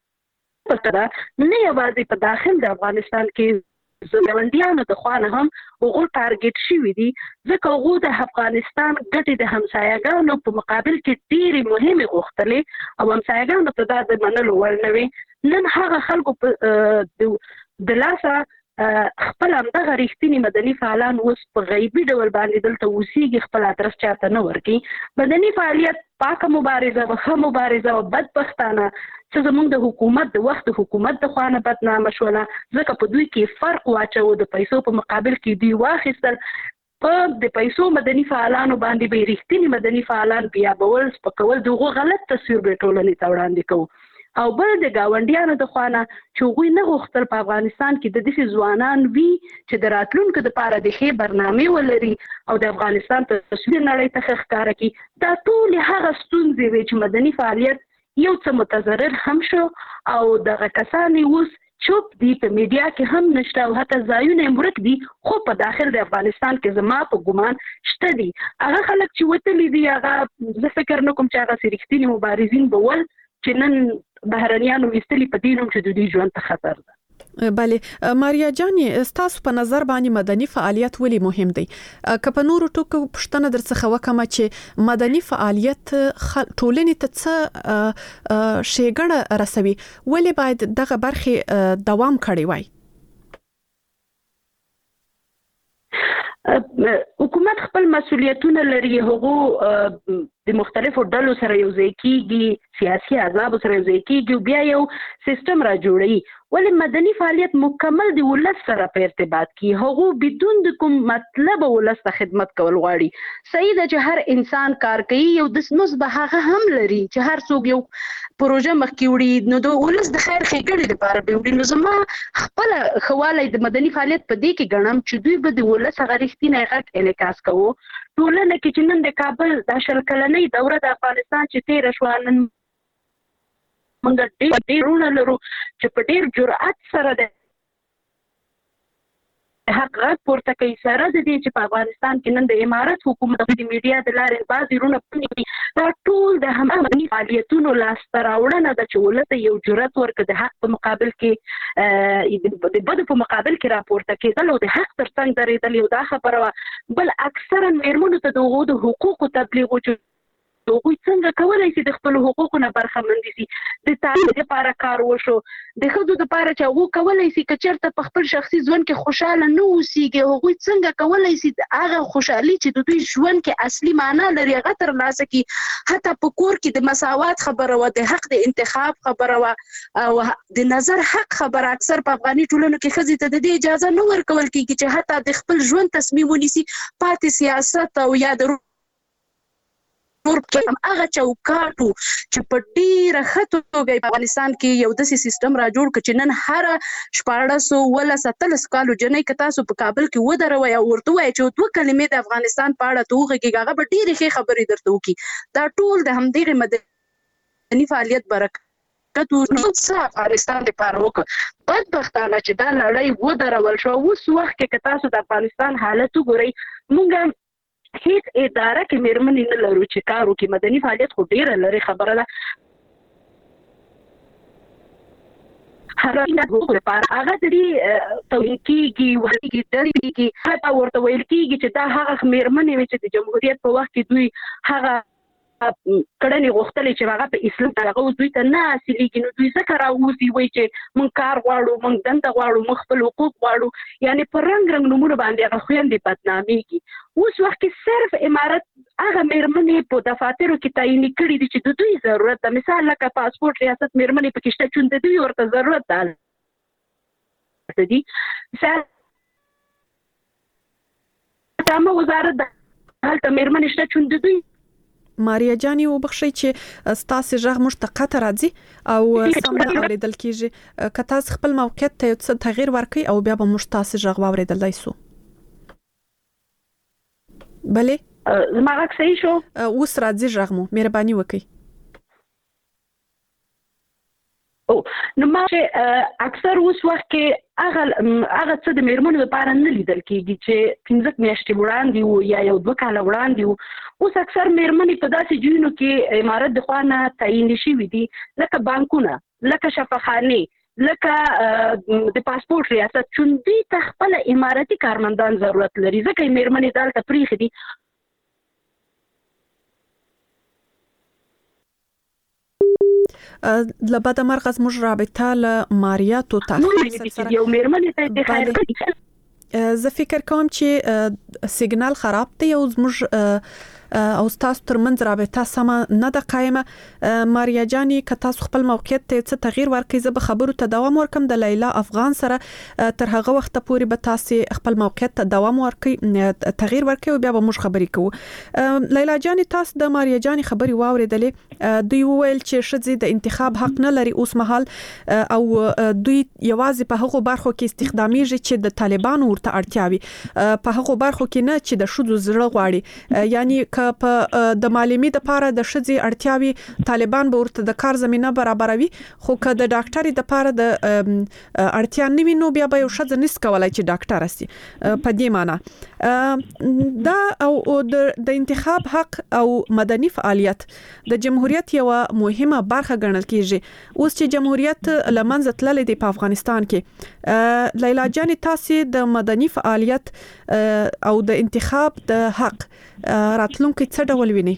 نه یوازې په داخل د افغانستان کې ګاونډیانو د خوا نه هم هغو ټارګېټ شوي دي ځکه هغو د افغانستان ګټې د همسایهګانو په مقابل کې ډېرې مهمې غوښتلې او همسایهګانو ته دا د منلو وړ نه وې نن هغه خلکو په د لاسه خپل همدغه رښتینی مدني فعالان اوس په غیبي ډول باندې دلته اوسېږي، خپل ادرس چاته نه ورکوي. مدني فعالیت پاکه مبارزه وه، ښه مبارزه وه، بدبختانه چې زموږ د حکومت د وخت د حکومت د خوا نه بدنامه شوله، ځکه په دوی کې فرق واچوه، د پیسو په مقابل کې دوی واخیستل. په د پیسو مدني فعالانو باندې به رښتینی مدني فعالان بیابول، سپکول، دغه غلط تصویر به ټولنې ته وړاندې کوو. او بل د ګاونډیانو د خوا نه چې هغوی نه غوښتل په افغانستان کې د داسې ځوانان وي چې د راتلونکو دپاره د ښې برنامې ولري او د افغانستان تصویر نړۍ ته ښه ښکاره کړي. دا ټولې هغه ستونزې وې چې مدني فعالیت یو څه متضرر هم شو او دغه کسان اوس چوپ دي، په میډیا کې هم نشته او حتی ځایونه یې ورک دي، خو په داخل د افغانستان کې زما په ګمان شته دي. هغه خلک چې وتلي دي، هغه زه فکر نه کوم چې هغه سې رښتیني مبارزین به ول چې نن بهرنیانو ویستلي په دې نوم چې د دوی ژوند ته خطر ده. بله ماریا جانې، ستاسو په نظر باندې مدني فعالیت ولې مهم دی؟ که په نورو ټکو پوښتنه درڅخه وکړم چې مدني فعالیت ټولنې ته څه ښېګڼه رسوي، ولې باید دغه برخې دوام کړی وای؟ حکومت خپل مسؤلیتونه لري، هغه د مختلفو ډلو سره یو ځای کیږي، سیاسي احزاب سره یو ځای کیږي، بیا یو سیستم را جوړوي. ولې مدني فعالیت مکمل د ولس سره په ارتباط کې، هغه بدون د کوم مطلب ولس ته خدمت کول غواړي. صحیح ده چې هر انسان کار کوي، یو د سنوس به هغه هم لري چې هر څوک یو پروژه مخکې وړي، نو د ولس د خیر ښېګڼې لپاره به وړي. نو زما خپله ښهوالی د مدني فعالیت په دې کې ګڼم چې دوی به د ولس هغه رښتینی غږ انعکاس کوو. ټولنه کې چې نن د کابل دا شل کلنۍ دوره د افغانستان چې تېره شوه، نن موږ ډېر ډېرونه لرو چې په ډېر جرأت سره د حق غږ پورته کوي، سره د دې چې په افغانستان کې نن د امارت حکومت د میډیا د لارې بعضې وروڼه پوهېږي. دا ټول د هماغه مدني فعالیتونو لاسته راوړنه ده چې ولس ته یو جرأت ورکړي د حق په مقابل کې، د بدو په مقابل کې راپورته کېدل او د حق تر څنګ درېدل. یو دا خبره وه. بل اکثرا مېرمنو ته د هغو د حقوقو تبلیغ و چې هغوی څنګه کولی شي د خپلو حقوقو نه برخمندي شي. د تعلیم لپاره کار وشو، د ښځو دپاره چې هغوی کولی شي که چېرته په خپل شخصي ژوند کې خوشحاله نه اوسېږي، هغوی څنګه کولی شي هغه خوشحالي چې د دوی ژوند کې اصلي معنا لري هغه ترلاسه کړي. حتی په کور کې د مساوات خبره وه، د حق د انتخاب خبره وه او د نظر حق خبره. اکثر په افغاني ټولنو کې ښځې ته د دې اجازه نه ورکول کېږي چې حتی د خپل ژوند تصمیم ونیسي. پاتې سیاست او یا د نور هم هغه چوکاټو چې په ډېره ښه توګه په افغانستان کې یو داسې سیستم را جوړ کړ چې نن هره شپاړس اوولس اتلس کالو جنۍ که تاسو په کابل کې ودروئ او ورته ووایئ چې دوه کلمې د افغانستان په اړه ته وغږېږي، هغه به ډېرې ښې خبرې درته وکړي. دا ټول د همدغې مدني فعالیت برکت و. څه افغانستان دپاره وکړه. بدبختانه چې دا لړۍ ودرول شوه. اوس وخت کې که تاسو د افغانستان حالت وګورئ، موږ هیڅ اداره کې مېرمنې نه لرو چې کار وکړي. مدني فعالیت خو ډېره لرې خبره ده. هغه هغه د دې توهین کېږي، وهلېږي، ډرې کېږي، حتی ورته ویل کېږي چې دا هغه مېرمنې وې چې د جمهوریت په وخت کې دوی هغه کړنې غوښتلې چې هغه په اسلام کې هغه اوس دوی ته نه حاصلېږي. نو دوی ځکه راوځي وایي چې موږ کار غواړو، موږ دنده غواړو، موږ خپل حقوق غواړو. یعنې په رنګ رنګ نومونه باندې هغه خویندې بدنامېږي. اوس وخت کې صرف امارت هغه مېرمنې په دفاترو کې تعیني کړي دي چې د دوی ضرورت ده. مثال لکه پاسپورټ ریاست مېرمنې پکې شته چې د دوی ورته ضرورت ده دي. مثال عامه وزارت ده، هلته مېرمنې شته چې د دوی. ماریا جانې وبخښئ چې ستاسو غږ موږ ته قطع راځي او سم نه اورېدل کېږي. که تاسو خپل موقعیت ته یو څه تغییر ورکړئ او بیا به موږ تاسو غږ واورېدلی سو. بلې زما غږ صحیح شو؟ اوس راځي غږ مو، مهرباني وکړئ. او نو ما چې اکثر اوس وخت کې هغه هغه څه د مېرمنو لپاره نه لیدل کېږي چې پنځه میاشتې وړاندې وو یا یو دوه کاله وړاندې وو. اوس اکثر مېرمنې په داسې ځایونو کې امارت د خوا نه تعین شوي دي، لکه بانکونه، لکه شفاخانې، لکه د پاسپورټ ریاست، چې دوی ته خپله امارتي کارمندان ضرورت لري. ځکه یې مېرمنې دلته پرېښې دي. لبد مرغز موږ رابطه ل ماریاتو تاخیر سره یو مېرمنې ته د خیر کړي. زه فکر کوم چې سیګنال خراب دی او موږ او تاسو ترمنځ رابطه سم نه د قائمه. ماریا جانی که تاسو خپل موقعیت ته څه تغییر ورکړئ زه به خبرو ته دوام ورکم. د لیلا افغان سره تر هغه وخت پورې به تاسو خپل موقعیت ته دوام ورکړئ تغییر ورکړئ او بیا به موږ خبرې کوو. لیلا جانی تاسو د ماریا جانی خبري واوریدلې. دوی وویل چې شذې د انتخاب حق نه لري اوس مهال او دوی یوازې په هغو برخو کې استخداميږي چې د طالبانو ورته اړتیاوي په هغو برخو کې نه چې د شذو زړه غواړي. یعنی په د معلومي د پاره د شذې اړتیاوي طالبان به ورته د کار زمينه برابروي خو که د ډاکټري د پاره د اړتیا نه وي نو بیا به یو شذ نس کولای چې ډاکټر سي. په دې معنی دا او د انتخاب حق او مدني فعالیت د جمهوریت یو مهمه برخه ګڼل کیږي. اوس چې جمهوریت لمنځه تللی دی په افغانستان کې لیلا جان تاسو د مدني فعالیت او د انتخاب د حق راتلونکي څه ډول ویني؟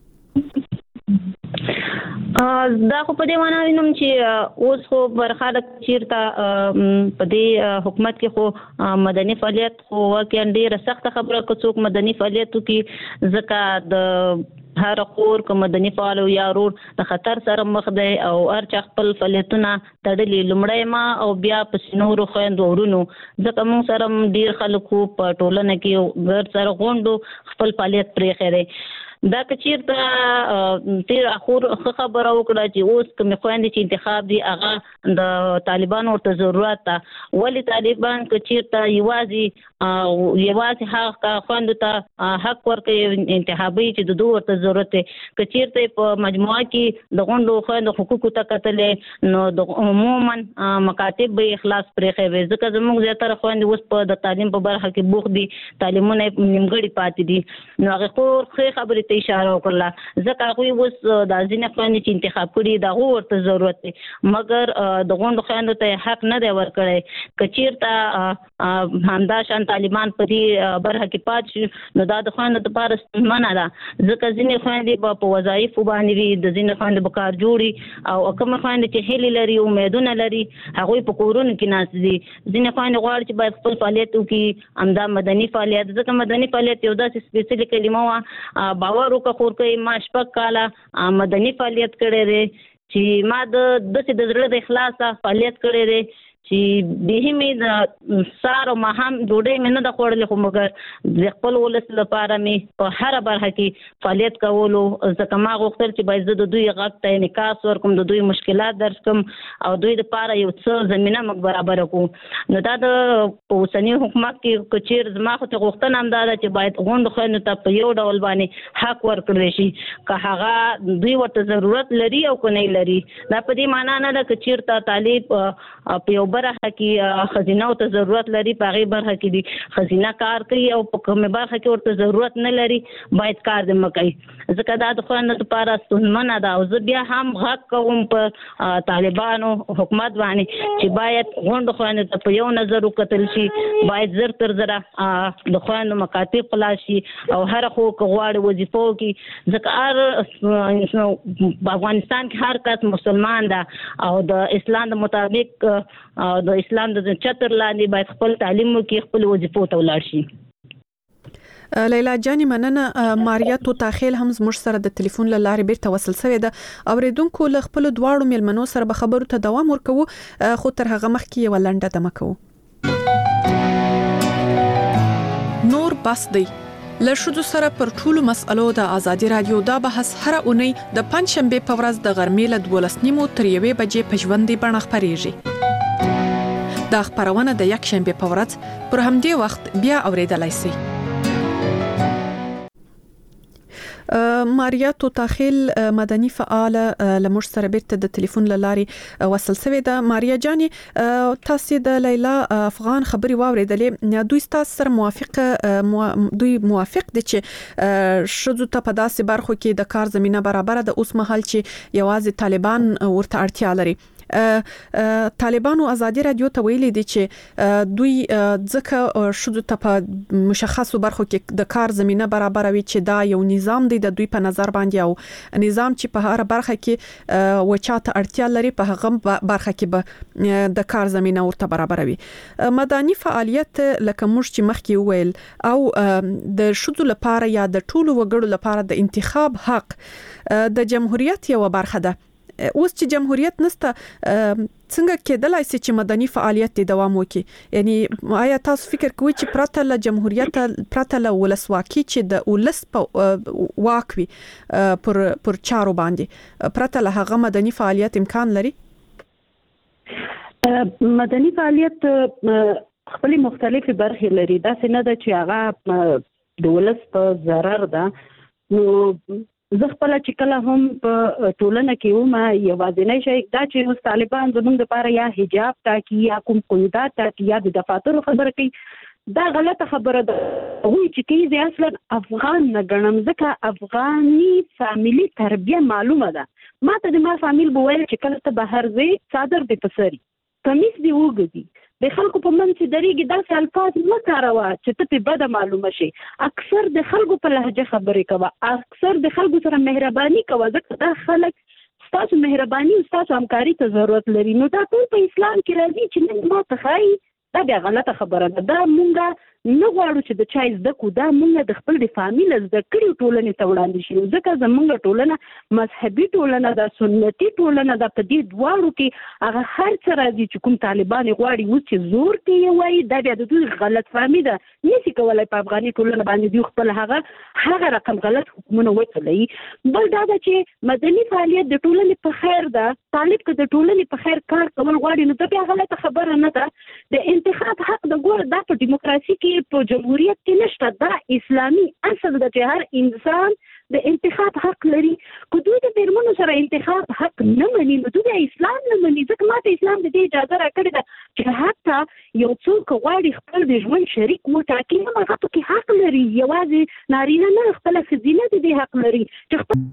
دا خو په دې معنی وینم چې اوس خو برخاله چیرته په دې حکومت کې خو مدني فعالیت خو واقعا ډیره سخت خبره که څوک مدني فعالیت کوي ځکه د هر خور کوم مدني فعال یا ورور د خطر سره مخ دی او هر چا خپل فعالیتونه تړلي لمړی ما او بیا په نورو خويندو ورونو ځکه موږ سره ډیر خلکو په ټولنه کې غیر سره غونډو خپل فعالیت پرې خېره. دا کچیرته تیر اخور خبره وکړه چې اوس کوم خويندې چې انتخاب دي هغه د طالبانو ورته ضرورت ده ولی طالبان کچیرته یوازې یوازې هغه خويندو ته حق ورکړي انتخابي چې د دوه ورته ضرورت ده. کچیرته په مجموعه کې د غونډو خويندو حقوقو ته کتلې نو د عموما مکاتب به اخلاص پرې خوي ځکه زموږ زیاتره خويندې اوس په د تعلیم په برخه کې بوخ دي تعلیمونه نیمګړي پاتې دي نو هغه خو خبرې اشاره وکړه ځکه هغه اوس د ازینه خويندې چې انتخاب کړي دا ورته ضرورت دی مګر د غونډو خويندو ته حق نه دی ورکړی. کچیرته همدا شان طالبان په دې برخه کې پات شي نو دا د خويندو لپاره منع ده ځکه ځینې خويندې په وظایف باندې وي د ځینې خويندې په کار جوړي او کوم خويندې چې هلي لري امیدونه لري هغه په کورونو کې ناس دي. ځینې خويندې غواړي چې باید خپل فعالیت وکړي همدا مدني فعالیت ځکه مدني فعالیت یو داسې سپیشلی کلمه وا باور روکه خور کوي ما شپږ کاله مدني فعالیت کړی دی چې ما د داسې د زړه د اخلاصه فعالیت کړی دی چې به مې د سار او ماهم ډوډۍ مې نه د خوړلې خو مګر د خپل ولس لپاره مې په هر برخه کې فعالیت کولو ځکه ما غوښتل چې باید زه د دوی غږ ته انعکاس ورکوم د دوی مشکلات درک کوم او دوی لپاره یو څه زمينه موږ برابر کړو. نو دا د اوسنی حکومت کې کچیر زما خو ته غوښتنه هم دا ده چې باید غونډو خويندو ته په یو ډول باندې حق ورکړل شي که هغه دوی ورته ضرورت لري او کو نه لري. دا په دې معنی نه ده چې چیرته طالب په یو برخه کې خزینه او ته ضرورت لري په هغه برخه کې دي خزینه کار کوي او په کومه برخه کې ورته ضرورت نه لري باید کار دې مکوي ځکه دا د خويندو لپاره ستونزمنه ده. او زه بیا هم غږ کوم په طالبانو حکومت باندې چې باید غونډو خويندو ته په یو نظر وکتل شي باید زر تر زره د خويندو مکاتب خلاص شي او هر خو غواړي وظیفو کې ځکه هر په افغانستان کې هر کس مسلمان ده او د اسلام د مطابق د اسلام د چتر لاندې باید خپل تعلیم کې خپل وظیفو ته ولاړ شي. لیلا جانی مننه. ماریا تو تاخیل هم زموږ سره د ټلیفون له لارې بیرته وصل شوې ده. اوریدونکو له خپل دواړو میلمنو سره به خبرو ته دوام ورکوو خو تر هغه مخکې یو لنډه دمه کوو. نور بس دی له شذو سره پر ټولو مسألو د ازادي رادیو دا بحث هر اونۍ د پنځ شنبه په ورځ د غرمې له دولس نیمو تر یوې بجې په ژوندۍ بڼه خپرېږي. دا خبرونه د یک شنبه په ورځ پر همدې وخت بیا اوریدلای شئ. ماریا تو تاخیل مدني فعال لمر سره بیرته د ټلیفون لاري وصل شوې ده. ماریا جانی تاسو د لیلا افغان خبري واوریدلې دوی تاسو سره موافق دوی موافق دي چې شذو ته په داسې برخو کې د کار زمينه برابر ده اوس مهال چې یوازې طالبان ورته اړتیا لري. طالبانو ازادي رادیو ته ویلي دي چې دوی ځکه شذ ته په مشخصو برخو کې د کار زمينه برابروي چې دا یو نظام دی د دوی په نظر باندې او نظام چې په هر برخه کې وچاته اړتیا لري په هغه برخه کې به د کار زمينه ورته برابروي. مدني فعالیت لکه موږ چې مخکې وویل او د شذو لپاره یا د ټولو وګړو لپاره د انتخاب حق د جمهوریت یو برخه ده. اوس چې جمهوریت نسته څنګه کېدلای شي چې مدني فعالیت دوام وکړي؟ یعنی آیا تاسو فکر کوئ چې پرته له جمهوریت پرته له ولسواکي چې د ولس په واک وي پر پر چارو باندې پرته له هغه مدني فعالیت امکان لري؟ مدني فعالیت خپل مختلفې برخې لري. دا څه نه ده چې هغه د ولس په ضرر ده. نو زه خپل چې کله هم په ټولنه کې وم یوازینی شی دا چې اوس طالبان زموږ لپاره یا حجاب ټاکي یا کوم قیودات ټاکي یا د دفاترو خبره کوي، دا غلطه خبره ده. وایي چې کیږي اصلا افغان نه ګڼم ځکه افغاني فامیلی تربیه معلومه ده. ما ته د ما فامیل به ویل چې کله ته بهر ځې څادر دې په سري، کمیس دې وګدي، د خلکو په منځ کې درېږي داسې الفاظ مه کاروه چې ته پې بده معلومه شي. اکثر د خلکو په لهجه خبرې کوه، اکثر د خلکو سره مهرباني کوه ځکه دا خلک ستاسو مهرباني او ستاسو همکاري ته ضرورت لري. نو دا ټول په اسلام کې راځي چې نن ما ته ښایي دا بیا غلطه خبره ده. دا مونږه نه غواړو چې د چا زده کړو، دا مونږ د خپل د فامیل زده کړو ټولنې ته وړاندې شي. ځکه زمونږ ټولنه مذهبي ټولنه ده، سنتي ټولنه ده. په دې دواړو کې هغه هر څه راځي چې کوم طالبان غواړي اوس چې زور کې وایي دا بیا د دوی غلط فهمي ده. نشي کولای په افغاني ټولنه باندې دوی خپل هغه هغه رقم غلط حکمونه وچلوي. بل دا ده چې مدني فعالیت د ټولنې په خیر ده. طالب که د ټولنې په خیر کار کول غواړي نو دا بیا غلطه خبره نه ده. د انتخاب حق د ګور دا په دیموکراسي کې په جمهوریت کې نشته. دا اسلامي اصل ده چې هر انسان د انتخاب حق لري. که دوی د میرمنو سره انتخاب حق نه مني نو دوی اسلام نه مني. ځکه ماته اسلام د دې اجازه راکړې ده چې حتی یو څوک غواړي خپل د ژوند شریک وټاکي نو هغه پکې حق لري. یوازې نارینه نه، خپله ښځینه د دې حق لري چې خپل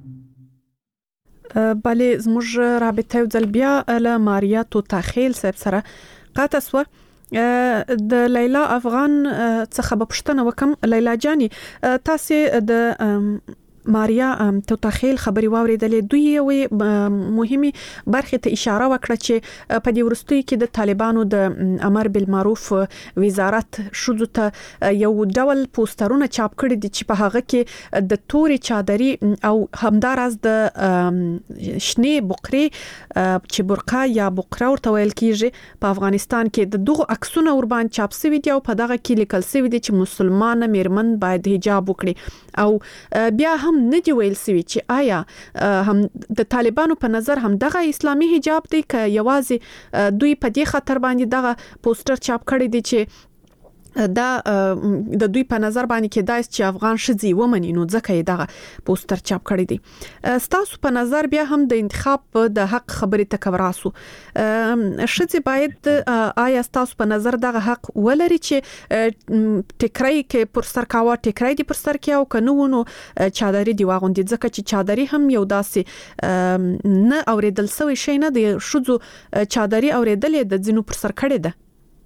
بلې زموږ رابطه یو ځل بیا له ماریا توتاخیل صاحب سره قاطع سوه. د لیلا افغان څخه به پوښتنه وکم. لیلا جاني، تاسو د ماریا توتاخیل خبري واوریدلې. دوی یو مهمه برخه ته اشاره وکړه چې په دې ورستۍ کې د طالبانو د امر بالمعروف وزارت شذو ته یو ډول پوسټرونه چاپ کړي دي چې په هغه کې د تورې چادري او همدارس د شنې بقري چې برقه یا بقره ورته ویل کیږي په افغانستان کې د دغه عکسونه ور باندې چاپ شوي دي او په دغه کې لیکل شوی دي چې مسلمان میرمن باید حجاب وکړي. او بیا هم نه دی ویل سوي چې آیا هم د طالبانو په نظر هم دغه اسلامي حجاب دی که یوازې دوی په دې خاطر باندې دغه پوسټر چاپ کړی دی چې دا د دوی په نظر باندې کې داس چې افغان شذي ومني نو ځکه یې دغه پوسټر چاپ کړی دی. ستاسو په نظر بیا هم د انتخاب د حق خبرې تکوراسو شذي باید آیا ستاسو په نظر دغه حق ولري چې ټکرای کې پر سر کاوه ټکرای دی پر سر کې او کنه ونه چادري دی واغوندي ځکه چې چادري هم یو داسې نه اوریدل سوی شي نه دی. شذو چادري اوریدل د ځینو پر سر کړی ده.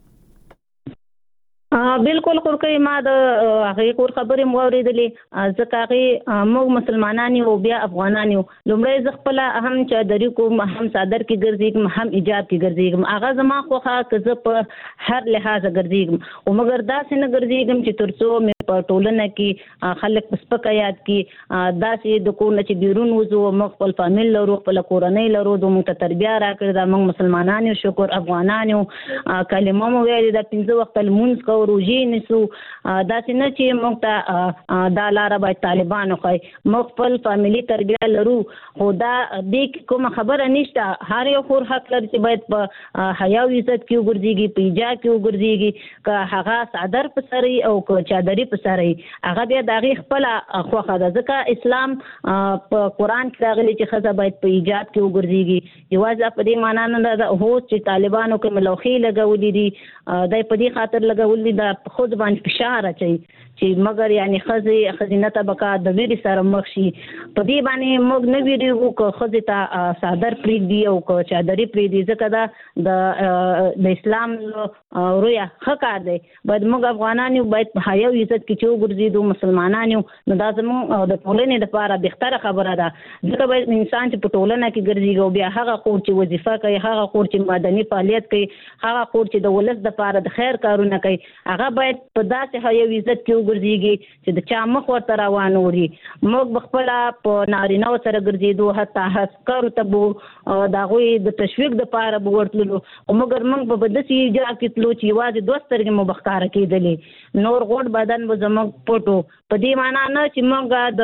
بالکل خورکې ما د هغه کور خبرې مو اوریدلې ځکه هغه موږ مسلمانان یو بیا افغانان یو. لومړی ز خپل هم چادري کوم، هم صادر کې ګرځېږم، هم حجاب کې ګرځېږم. هغه زما خوخه که زه په هر لحاظ ګرځېږم او مګر داسې نه ګرځېږم چې ترڅو مې په ټولنه کې خلک په سپکه یاد کې داسې د کور نه چې بیرون وځو. موږ خپل فامیل لرو، خپل کورنۍ لرو، د موږ ته تربیه راکړې ده. موږ مسلمانان یو، شکر افغانان یو. کلمه مو ویلې ده، پنځه وخت لمونځ کوو، روژې نیسو. داسې نه چې موږ ته دا لاره باید طالبانو ښایي. موږ خپل فامیلي تربیه لرو خو دا دې کې کومه خبره نشته. هر یو خور حق لري چې باید په حیا او عزت کې وګرځېږي، په حجاب کې وګرځېږي. که هغه صادر په سر او که چادري په سر هغه بیا د هغې خپله خوښه ده. ځکه اسلام په قرآن کې راغلی چې ښځه باید په حجاب کې وګرځېږي. یوازې په دې معنا نه ده هو چې طالبانو کوم لوحې لګولې دي دی په دې خاطر لګول اصلي د خود باندې فشار اچي چې مګر یعنی خزي خزینه طبقه د ویری سره مخ شي. په دې باندې موږ نه ویریږو که خزي ته صادر پرې دی او که چادرې پرې دی، ځکه دا د د اسلام رویا حق دی. باید موږ افغانان باید په حیا او عزت کې چې وګرځېدو مسلمانان یو، نو دا زموږ د ټولنې لپاره بهتره خبره ده. ځکه باید انسان چې په ټولنه کې ګرځي او بیا هغه خور چې وظیفه کوي، هغه خور چې مدني فعالیت کوي، هغه خور چې د ولس لپاره د خیر کارونه کوي، هغه باید په داسې حیا او عزت کې ګرځيږي چې د چا مخ ورته روان وړي. موږ بخپل په نارینه سره ګرځېدو، حتی هسکرو ته بو داغوی د تشویق د پاره ورتلو، مګر موږ په بدسي جا کې تلو چې واځي دوه سترګې مو بخکار کېدلې، نور غوډ بدن به زموږ پټو. په دې معنی نه چې موږ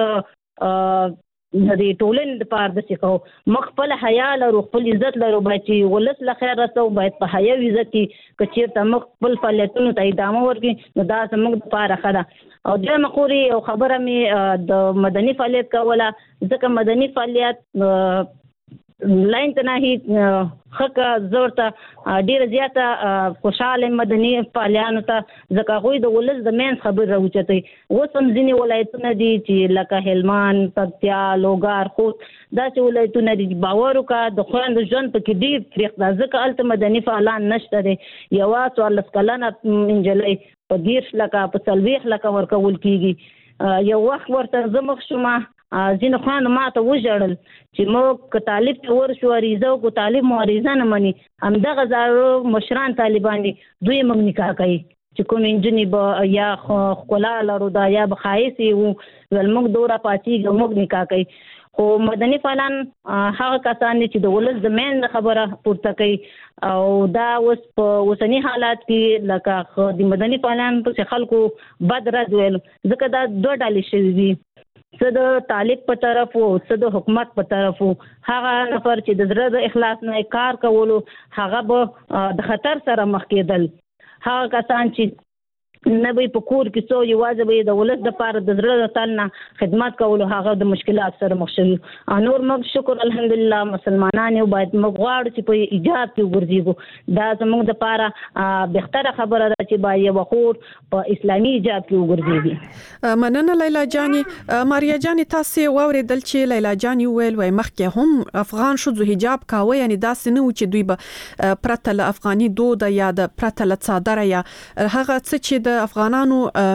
د د دې ټولنې د پاره د سکو مخ خپل حیا لرو، خپل عزت لرو، باید چې ولس له خیر رسو، باید په حیا او عزت کې کچیر ته مخ خپل فعالیتونو ته ادامه ورکړي، نو دا زموږ لپاره ښه ده. او د مخوري او خبره مې د مدني فعالیت کوله، ځکه مدني فعالیت لاین ته نه حق زورته ډیره زیاته خوشاله مدني فعالیانو ته، ځکه هغوی د ولس د مینس خبر راوچتي. اوس هم ځینې ولایتونه دي چې لکه هلمند، پکتیا، لوګر، خوست، داسې ولایتونه دي باور وکړه د خویندو ژوند پکې ډېر تریخ ده، ځکه هلته مدني فعالان نشته دی. یوه څوارلس کلنه نجلۍ په دېرش لکه په څلوېښت لکه ورکول کېږي. یو وخت ورته زه مخ شومه، ځینې خویندو ما ته وژړل چې موږ که طالب ته ورشو عریضه وکړو، طالب مو عریضه نه مني، همدغه زاړه مشران طالبان دي، دوی موږ نکاح کوي چې کومې نجونې به یا ښکلا لرو دا یا به ښایستې وو، ول موږ دوره پاڅېږو موږ نکاح کوي. خو مدني فعالان هغه کسان دي چې د ولس د مین خبره پورته کوي، او دا اوس په اوسني حالات کې لکه د مدني فعالان پسې خلکو بد رد ویل، ځکه دا دوه ډلې شوي دي، څه د طالب په طرف او څه د حکومت په طرف. هغه نفر چې د زړه د اخلاص نه کار کولو، هغه به د خطر سره مخ کېدل. هغه کسان چې نه به په کور کې څو یوازې به د ولس لپاره د زړه د تل نه خدمت کولو، هغه د مشکلات سره مخ شوي. نور موږ شکر الحمدلله مسلمانان یو، باید موږ غواړو چې په ایجاد کې وګرځېږو. دا زموږ لپاره بهتره خبره ده چې باید یو خور په اسلامي ایجاد کې وګرځېږي. مننه لیلا جاني. ماریا جاني، تاسو واوریدل چې لیلا جاني ویل وای مخکې هم افغان شوزو حجاب کاوه، یعنی داسې نه و چې دوی به پرته له افغاني دود یا د پرته له څادر یا هغه څه چې د افغانانو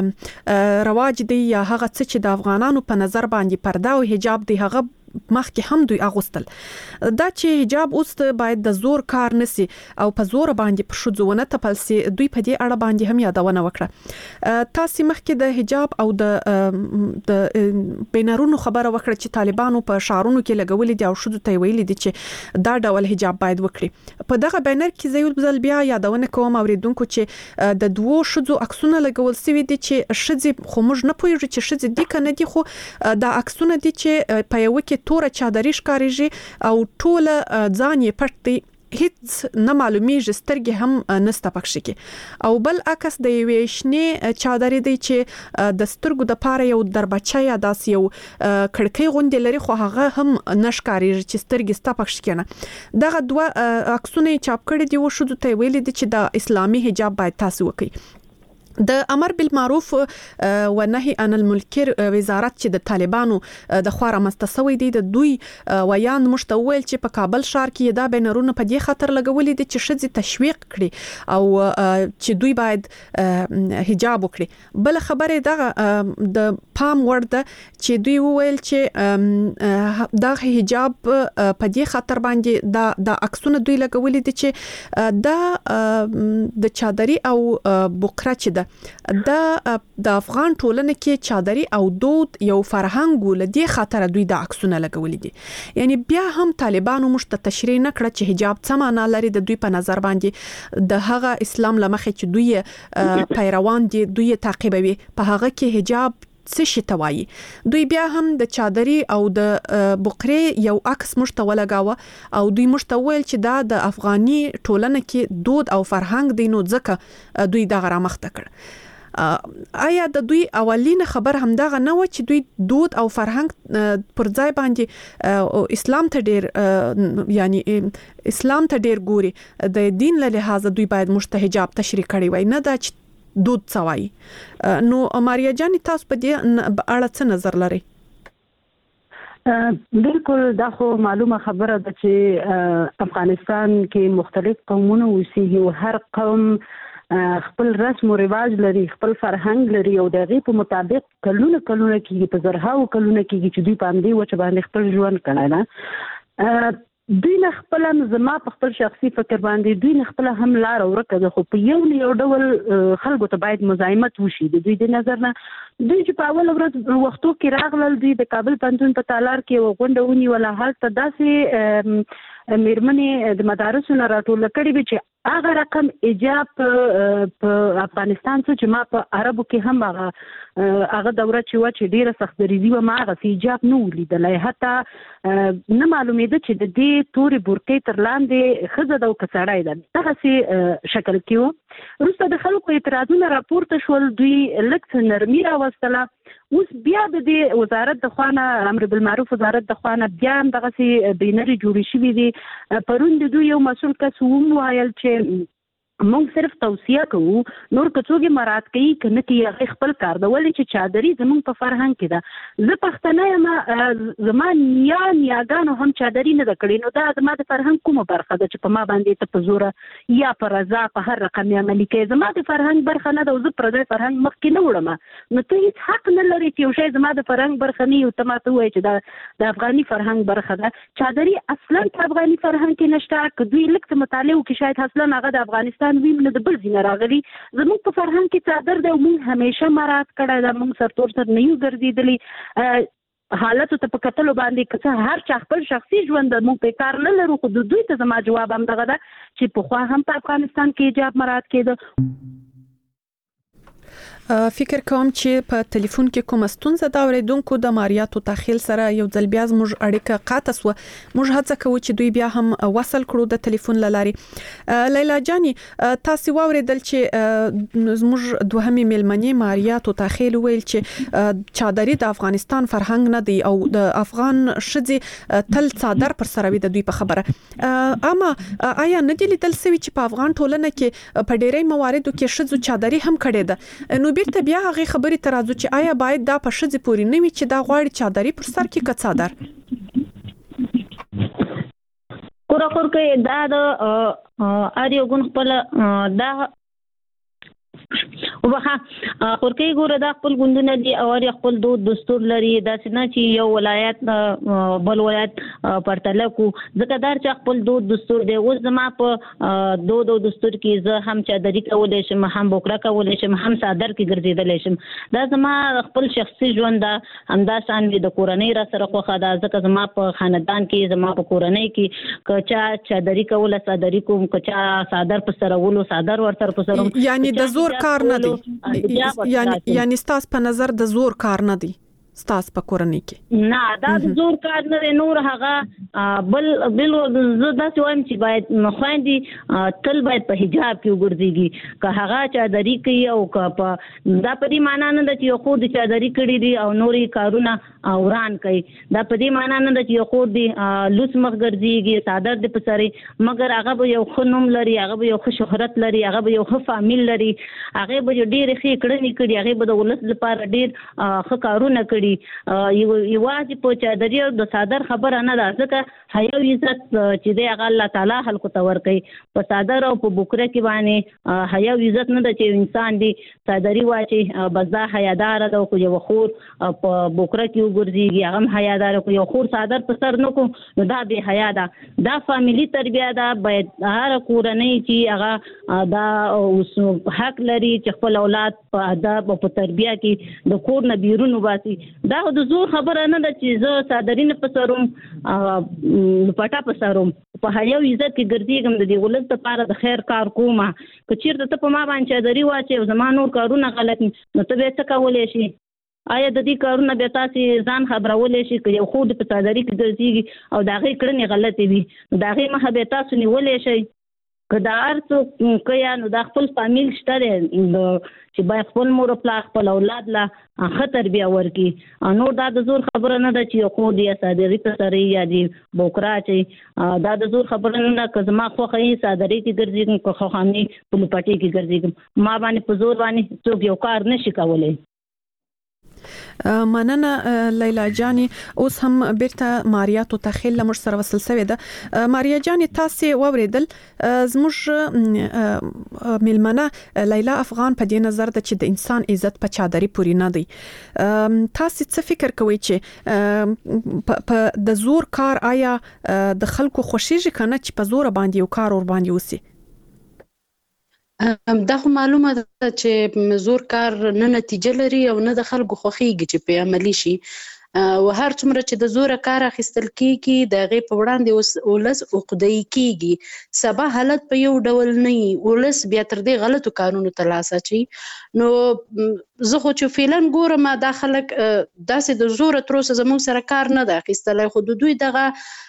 رواج دی یا هغه څه چې د افغانانو په نظر باندې پرده او حجاب دی، هغه مخکې هم دوی اغوستل. دا چې حجاب اوس باید د زور کار نسی او په زور باندې پر شوزو ونه تپل سي، دوی په دې اړه باندې هم یادونه وکړه. تاسو مخکې د حجاب او د د بینرونو خبره وکړه چې طالبانو په شعارونو کې لګولې دي او شوزو ته ویلي دي چې دا ډول حجاب باید وکړي. په دغه بینر کې زه یو ځل بیا یادونه کوم اوریدونکو چې د دوو شوزو عکسونه لګول سوي دي چې شذې خو موږ نه پوهیږو چې شذې دي کنه دي، خو دا عکسونه دي چې په یو کې توره چادرې ښکارېږي او ټوله ځان یې پټ دی، هیڅ نه معلومیږي، سترګې هم نسته پکښې کې. او بل عکس د یوې شنې چادرې دی چې د سترګو د پاره یو دربچه یا داسې یو کړکۍ غوندې لري، خو هغه هم نه ښکارېږي چې سترګې سته پکښې کې نه. دغه دوه عکسونه یې چاپ کړي دي، وښځو ته یې ویلي دي چې د اسلامي حجاب باید تاسو وکړئ. د امر بالمعروف و نهي عن المنکر وزارت چې د طالبانو د خوا مستسوي دي، د دوی ویان مشتول چې په کابل ښار کې دا بینرونه په دې خاطر لګولې دي چې شذې تشویق کړي او چې دوی باید حجاب وکړي. بل خبره دغه د پام وړ ده چې دوی وویل چې دا حجاب په دې خاطر باندې دا د عکسونه دوی لګولې دي چې دا د چادري او بوقره چې دا د افغان ټولنه کې چادري او دود یو فرهنګ ولدي خاطر دوی د عکسونه لګولې دي. یعنی بیا هم طالبانو مشت تشریح نکړه چې حجاب څه معنا لري د دوی په نظر باندې، د هغه اسلام لمخې چې دوی پیروان دي، دوی تعقیبوي، په هغه کې حجاب څه شي توایي. دوی بیا هم د چادري او د بقرې یو عکس مشته ولګاوه او دوی مشته ویل چې دا د افغاني ټولنه کې دود او فرهنګ دی، نو ځکه دوی دغه رامخته کړ. آیا د دوی اولینه خبر هم دغه نه و چې دوی دود او فرهنګ پر ځای باندې اسلام ته ډیر یعنی اسلام ته ډیر ګوري، د دین له لحاظه دوی باید مشته حجاب تشریح کړي وای، نه دا چې دود سوای. نو ماریا جان تاسو په دې اړه څه نظر لرئ؟ بالکل دا خو معلومه خبره ده چې افغانستان کې مختلف قومونه اوسېږي او هر قوم خپل رسم او رواج لري، خپل فرهنګ لري او د هغې په مطابق کلونه کلونه کېږي، په زرهاو کلونه کېږي چې دوی په همدې وجه باندې خپل ژوند کړی ده. دوی نه خپل زما په خپل شخصي فکر باندې دوی نه خپل هم لار ورکه ده، خو په یو نه یو ډول خلکو ته باید مزاحمت وشي. د دوی د نظر نه دوی چې په اول ورځ وختو کې راغلل، دوی د کابل پوهنتون په تالار کې غونډه ونیوله، هلته داسې میرمنې د مدارسو نه راټوله کړې وې چې هغه رقم ایجاب په افغانستان څخه چې ما په عربو کې هم هغه هغه دوره چې و چې ډیره سختدریزي و، ما هغه ایجاب نه ولیدلی، حتی نه معلومېده چې د دې تورې بورکۍ تر لاندې ښځه ده او که سړی ده، دغسې شکل کې و. وروسته د خلکو اعتراضونه راپورته شول، دوی لږ څه نرمي راوستله. اوس بیا د دې وزارت د خوا نه، امر بالمعروف وزارت د خوا نه بیا هم دغسې بینرې جوړې شوي دي. پرون د دوی یو مسؤل کس وویل چې موږ صرف توصیه کوو، نور که څوک یې مراعات کوي که نه کوي هغې خپل کار ده، ولې چې چادري زموږ په فرهنګ کې ده. زه پښتنه یم، زما نیا نیاګانو هم چادري نه ده کړې، نو دا زما د فرهنګ کومه برخه ده چې په ما باندې ته په زوره یا په رضا په هر رقم یې عملي کوي؟ زما د فرهنګ برخه نه ده او زه پردی فرهنګ مخکې نه وړم، نو ته هېڅ حق نه لرې چې یو شی زما د فرهنګ برخه نه وي او ته ما ته ووایې چې دا د افغاني فرهنګ برخه ده. چادري اصلا په افغاني فرهنګ کې نشته، که دوی لږ څه مطالعه وکړي شاید اصلا هغه د افغانستان ویم نه د بل ځای نه راغلي. زموږ په فرهنګ کې څادر دی او موږ همیشه مراعات کړی ده، موږ سرتور سر نه یو ګرځېدلي. حالاتو ته په کتلو باندې که څه هر چا خپل شخصي ژوند ده، موږ پرې کار نه لرو، خو د دوی ته زما جواب هم دغه ده چې پخوا هم په افغانستان کې حجاب مراعات کېده. فکر کوم چې په ټلیفون کې کوم ستونزه دا اوریدونکو د ماریا توتاخیل سره یو ځل بیا زموږ اړیکه قطع شوه. موږ هڅه کوو چې دوی بیا هم وصل کړو د ټلیفون لارې. لیلا جاني، تاسو واوریدل چې زموږ دوهمې میلمنې ماریا توتاخیل ویل چې چادري د افغانستان فرهنګ نه دی او د افغان ښځې تل څادر پر سر وي د دوی په خبره. اما آیا نه دی لیدل سوي چې په افغان ټولنه کې په ډېرې مواردو کې ښځو چادري هم کړې ده؟ نو بیرته بیا هغه خبرې ته راځو چې آیا باید دا په ښځې پورې نه وي چې دا غواړي چادري پر سر کې که څادر؟ کورا کور کې دا د هر یو ګوند خپل دا وبخه خورکې ګوره دا خپل ګوندونه دي او هر خپل دود دستور لري، داسې نه چې یو ولایت بل ولایت پرتله کو، ځکه دا چې خپل دود دستور دی. اوس زما په دود او دستور کې زه هم چادري کولی شم، هم بوکره کولی شم، هم څادر کې ګرځېدلی شم. دا زما خپل شخصي ژوند ده، همدا شان د کورنۍ را سره خوښه ده، ځکه زما په خاندان کې زما په کورنۍ کې که چا چادري کوله څادري کوم، که چا څادر په سرولو څادر ورسره په سروم. یعنی د زور کار نه دی، یعنی یعنی ستاسو په نظر د زور کار نه دی ستاسو په کورنۍ کې؟ نه، دا د زور کار نه دی. نور هغه بل بل زه داسې وایم چې باید خویندې تل باید په حجاب کې وګرځېږي، که هغه چادري کوي او که په دا په دې معنا نه ده چې یو خور د چادري کړي دي او نورې کارونه وران کوي. دا په دې معنا نه ده چې یو خور د لوس مخ ګرځېږي، څادر د په سرې، مګر هغه به یو ښه نوم لري، هغه به یو ښه شهرت لري، هغه به یو ښه فامیل لري، هغې به ډېرې ښې کړنې کړي، هغې به د ولس لپاره ډېر ښه کارونه کړي. یوازې په چادري او د څادر خبره نه ده، ځکه حیا او عزت چې دی هغه الله تعالی خلکو ته ورکوي. په څادر او په بوکره کې باندې حیا او عزت نه ده چې انسان دی څادري واچي بس دا حیاداره ده، خو یو خور په بوکره کې وګرځېږي هغه هم حیاداره، خو یو خور څادر په سر نه کړو نو دا بې حیا ده. دا فامیلي تربیه ده، باید هره کورنۍ چې هغه دا حق لري چې خپل اولاد په ادب او په تربیه کې د کور نه بیرون وباسي. دا د زور خبره نه ده چې زه څادري نه په سروم، پټه په سروم، په حیا او عزت کې ګرځېږم، د دې ولس لپاره د خیر کار کومه. که چېرته ته په ما باندې چادري واچې او زما نور کارونه غلط نو ته بیا څه کولی شي؟ آیا د دې کارونه بیا تاسې ځان خبرولی شي؟ که یو خور د په څادري کې ګرځېږي او د هغې کړنې غلطې وي نو د هغې مخه بیا تاسو نیولی شئ؟ کدا ارڅو کیا نو د خپل فامیل شته چې باید خپل مور او پلار خپل اولاد لا خطر بیا ورکی نو دا د زور خبره نه ده چې خو دې صادري ته سره یا دې بوکرا چې دا د زور خبره نه که زما خو خې صادري کې ګرځي کو خو خامي په پټي کې ګرځي ما باندې په زور باندې څوک یو کار نشي کولای. مننه لیلا جانی. اوس هم بیرته ماریا تو تخیل لمر سره وصل سوی ده. ماریا جانی تاسو ووریدل زموږ ملمنه لیلا افغان په دې نظر ده چې د انسان عزت په چادري پوری نه دی. تاسو څه فکر کوئ چې په د زور کار آیا د خلکو خوشیږي کنه چې په زور باندې یو کار ور باندې وسی؟ دا خو معلومه ده چې زور کار نه نتیجه لري او نه د خلکو خوخیږي چې په عملی شي او هر څومره چې د زور کار اخیستل کیږي د غي په وړاندې ولس عقدی کیږي سبا حالت په یو ډول نه ولس بیا تر دې غلطو قانونو ته لاس اچي. نو زه خو چې فعلن ګورم دا خلک داسې د زور تر اوسه زموږ سره کار نه ده اخیستلی خو د دوی دغه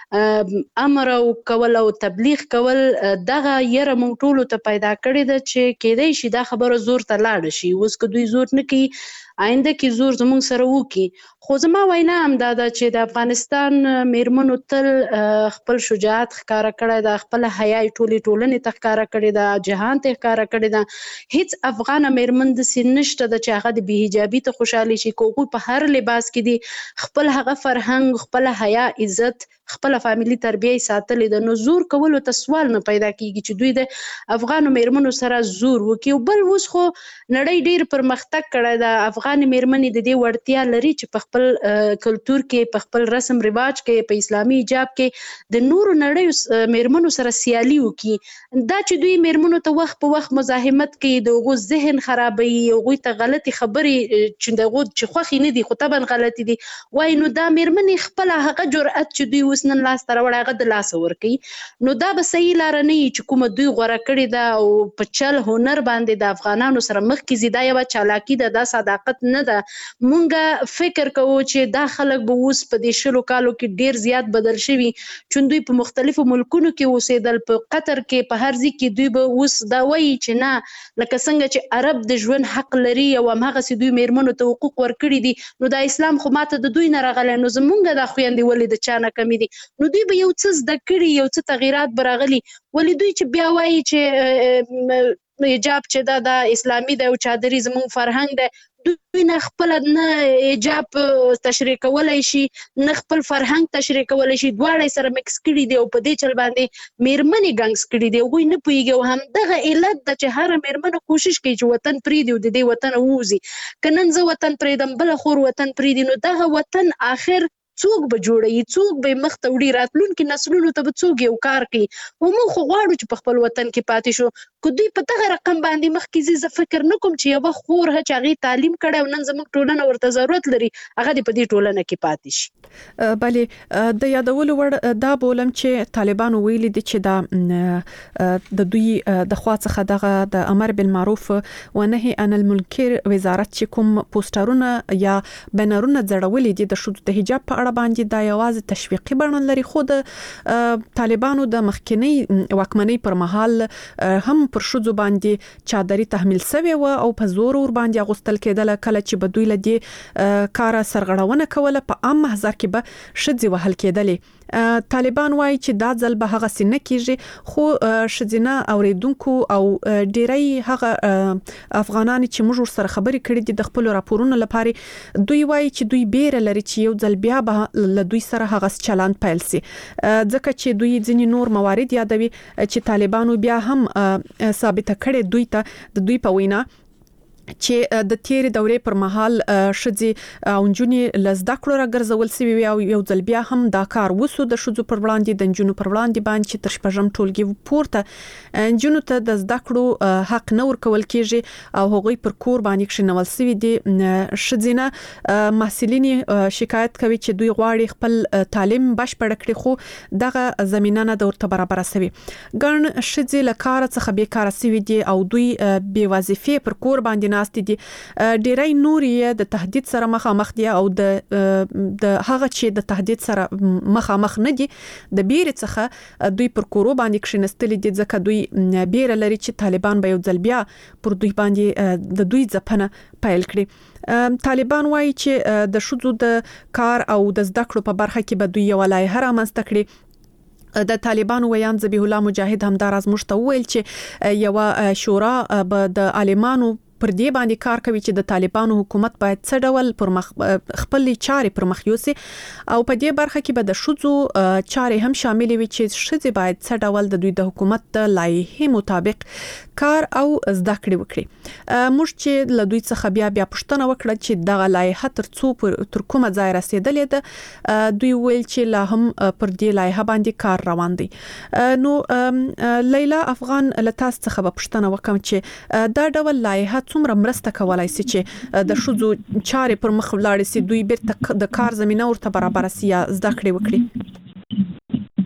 امر او کول او تبلیغ کول دغه یره مونږ ټولو ته پیدا کړی ده چې کېدای شي دا خبره زور ته لاړ شي. اوس که دوی زور نه کوي آینده کې زور زموږ سره وکي. خو زما وینا هم دا ده چې د افغانستان میرمنو تل خپل شجاعت ښکاره کړی ده، خپل حیا ټولې ټولنې ته ښکاره کړې ده، جهان ته ښکاره کړې ده. هیڅ افغانه میرمن داسې نشته ده چې هغه د بې حجابي ته خوشحالي شي که هغوی په هر لباس کې دي خپل هغه فرهنګ، خپل حیا، عزت، خپل فامیلی تربیه ساتلې ده. نو زور کولو ته سوال نه پیدا کیږي چې دوی د افغانو میرمنو سره زور وکړي. بل اوس خو نړۍ ډیر پرمختګ کړی ده، افغانې میرمنې د دې وړتیا لري چې په خپل کلتور کې، په خپل رسم رواج کې، په اسلامي حجاب کې د نورو نړۍ میرمنو سره سیالي وکړي. دا چې دوی میرمنو ته وخت په وخت مزاحمت کوي، د هغو ذهن خرابوي، هغوی ته غلطي خبرې چې د هغو چې خوښې نه دي خو طبعا غلطي دي وایي، نو دا میرمنې خپله هغه جرأت چې دوی اوس نن لاس ته راوړی هغه د لاسه ورکوي. نو دا به صحیح لاره نه وي چې کومه دوی غوره کړې ده او په چل هنر باندې د افغانانو سره مخکې ځي. دا یوه چالاکي ده، دا صداقت نه ده. مونږ فکر کوو چې دا خلک به اوس په دې شلو کالو کې ډیر زیات بدل شوي، چون دوی په مختلفو ملکونو کې اوسېدل، په قطر کې، په هر ځای کې دوی به اوس دا وایي چې نه، لکه څنګه چې عرب د ژوند حق لري او هماغسې دوی میرمنو ته حقوق ورکړي دي، نو دا اسلام خو ماته د دوی نه راغلی، نو زمونږ دا خویندې ولې د چا نه کمې دي؟ نو دوی به یو څه زده کړي، یو څه تغیرات به راغلي. ولې دوی چې بیا وایي چې حجاب چې دا د اسلامي دی او چادري زموږ فرهنګ دی، دوی نه خپل نه حجاب تشریح کولی شي نه خپل فرهنګ تشریح کولی شي، دواړه سره مکس کړي دي او په دې چل باندې میرمنې ګنګس کړي دي. هغوی نه پوهېږي او همدغه علت ده چې هره میرمنه کوشش کوي چې وطن پرېږدي او د دې وطنه ووځي. که نن زه وطن پرېږدم بله خور وطن پرېږدي، نو دغه وطن آخر څوک به جوړوي، څوک به مخ ته وړي، راتلونکي نسلونو ته به څوک یو کار کوي. او موږ خو غواړو چې په خپل وطن کې پاتې شو. که دوی په دغه رقم باندې مخکې ځي، زه فکر نه کوم چې یوه خور چې هغې تعلیم کړی او نن زموږ ټولنه ورته ضرورت لري هغه دې په دې ټولنه کې پاتې شي. بلې د یادولو وړ دا بولم چې طالبانو ویلي دي چې دا د دوی د خوا څخه دغه د امر بالمعروف و نهي عن المنکر وزارت چې کوم پوسټرونه یا بنرونه ځړولي دي د ښځو د حجاب په اړه باندې، دا یوازې تشویقي بڼه لري. خو د طالبانو د مخکنی واکمنۍ پر مهال هم پر ښځو باندې چادري تحمیل سوی و او په زور ور باندې اغوستل کېدله. کله چې به دوی له دې کاره سرغړونه کوله په عام محضر کې به ښځې وهل کېدلې. طالبان وایي چې دا ځل به هغسې نه کېږي، خو ښځینه اوریدونکو او ډیری هغه افغانان چې موږ ورسره خبرې کړې دي د خپلو راپورونو لپاره، دوی وایي چې دوی بیره لري چې یو ځل بیا به له دوی سره هغسې چلند پیل سي، ځکه چې دوی ځینې نور موارد یادوي چې طالبانو بیا هم ثابته کړې دوی ته د دوی په وینا چې د تیرې دورې پر مهال ښځې او نجونې له زده کړو راګرځول سوي وي او یو ځل بیا هم دا کار وسو د ښځو پر وړاندې، د نجونو پر وړاندې باندې چې تر شپږم ټولګي پورته نجونو ته د زده کړو حق نه ورکول کېږي او هغوی پر کور باندې کښېنول سوي دي. ښځینه محصلینې شکایت کوي چې دوی غواړي خپل تعلیم بشپړ کړي، خو دغه زمینه نه ده ورته برابره سوي. ګڼ ښځې له کاره څخه بېکاره سوي دي او دوی بې وظیفې پر کور باندې ناست دي ډیری نور یې د تهدید سره مخامخ دي او د د هغه چې د تهدید سره مخامخ نه دي د بیرې څخه دوی پر کورو باندې کښینستلي دي ځکه دوی بیره لري چې طالبان به یو ځل بیا پر دوی باندې د دوی ځپنه پیل کړي. طالبان وایي چې د ښځو د کار او د زده کړو په برخه کې به دوی یو لایحه رامنځته کړي. د طالبانو ویان ذبیح الله مجاهد هم دا راز مشته ویل چې یو شورا به د عالمانو پر دې باندې کار کوي چې د طالبانو حکومت باید څه ډول پر مخ خپل چارې پر مخ یوسي او په دې برخه کې به د ښځو چارې هم شامل وي چې ښځې باید څه ډول د دوی د حکومت د لایحې مطابق کار او زده کړې وکړي. موږ چې له دوی څخه بیا بیا پوښتنه وکړه چې دغه لایحه تر څو تر کومه ځای رسیدلې ده دوی ویل چې لا هم پر دې لایحه باندې کار روان دی. نو لیلا افغان له تاسو څخه به پوښتنه وکم چې دا ډول لایحه څومره مرسته کولای شي چې د ښځو چارې پر مخ ولاړ شي دوی بیرته د کار زمينه ورته برابر شي یا زده کړې وکړي.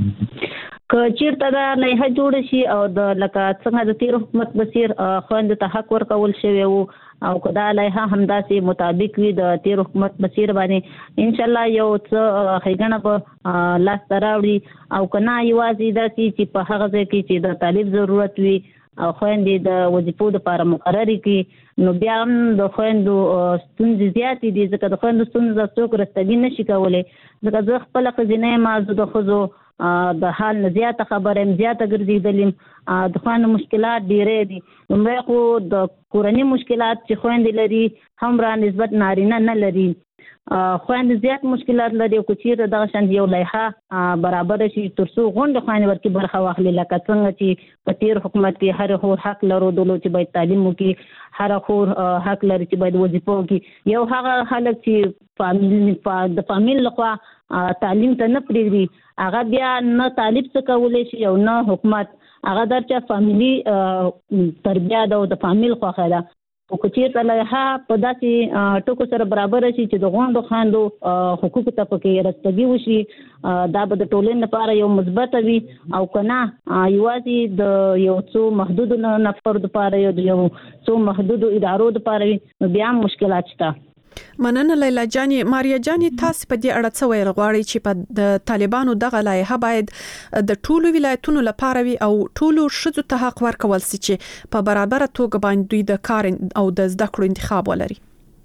که چیرته دا لایحه جوړ شي او د لکه څنګه د تیر حکومت بصیر خوند ته حق ورکول شوی وو او کدا لایحه همداسې مطابق وي د تیر حکومت بصیر باندې ان شاء الله یو څه خیګنه په لاس تراوړي او کنا یوازې دا چې په هغه ځای کې چې د طالب ضرورت وي او خويندې د وظیفو لپاره مقرري کې نو بیا هم د خويندو ستونزې زیاتې دي ځکه د خويندو ستونزې څوک رستګي نشي کولای ځکه زه خپل خزینه ما زه د خزو د حال نه زیاته خبره ام زیاته ګرځیدلم د خويندو مشکلات ډېرې دي. نو خو د کورنۍ مشکلات چې خويندې لري هم را نسبت نارینه نه لري خويندې زیات مشکلات لري او چیرته دغه شان یو لایحه برابر شي ترڅو غونډه خويندې ورکې برخه واخلي لکه څنګه چې په تیر حکومت کې هر خور حق لرو دلو چې باید تعلیم وکړي هر خور حق لري چې باید وظیفه وکړي یو هغه خلک چې فامیل د فامیل لخوا تعلیم ته نه پریږدي هغه بیا نه طالب څه کولای شي او نه حکومت هغه درچا فامیلی تربیه دا د فامیل خوخه ده او کچیر لایحه په داسې ټکو سره برابر شي چې د غونډو خاندو حقوق ته پکې رسېدګي وشي دا به د ټولنې لپاره یو مثبت وي او کنا یوازې د یو څو محدود نفر لپاره یو څو محدود ادارو لپاره وي بیا مشکلات شته. مننه لیلا جانی. ماریا جانی تاسو په دې اړه څه ویل غواړئ چې په د طالبانو دغه لایحه باید د ټولو ولایتونو لپاره وي او ټولو ښځو ته حق ورکول شي چې په برابر توګه باندې دوی د کار او د زده کړو انتخاب ولري؟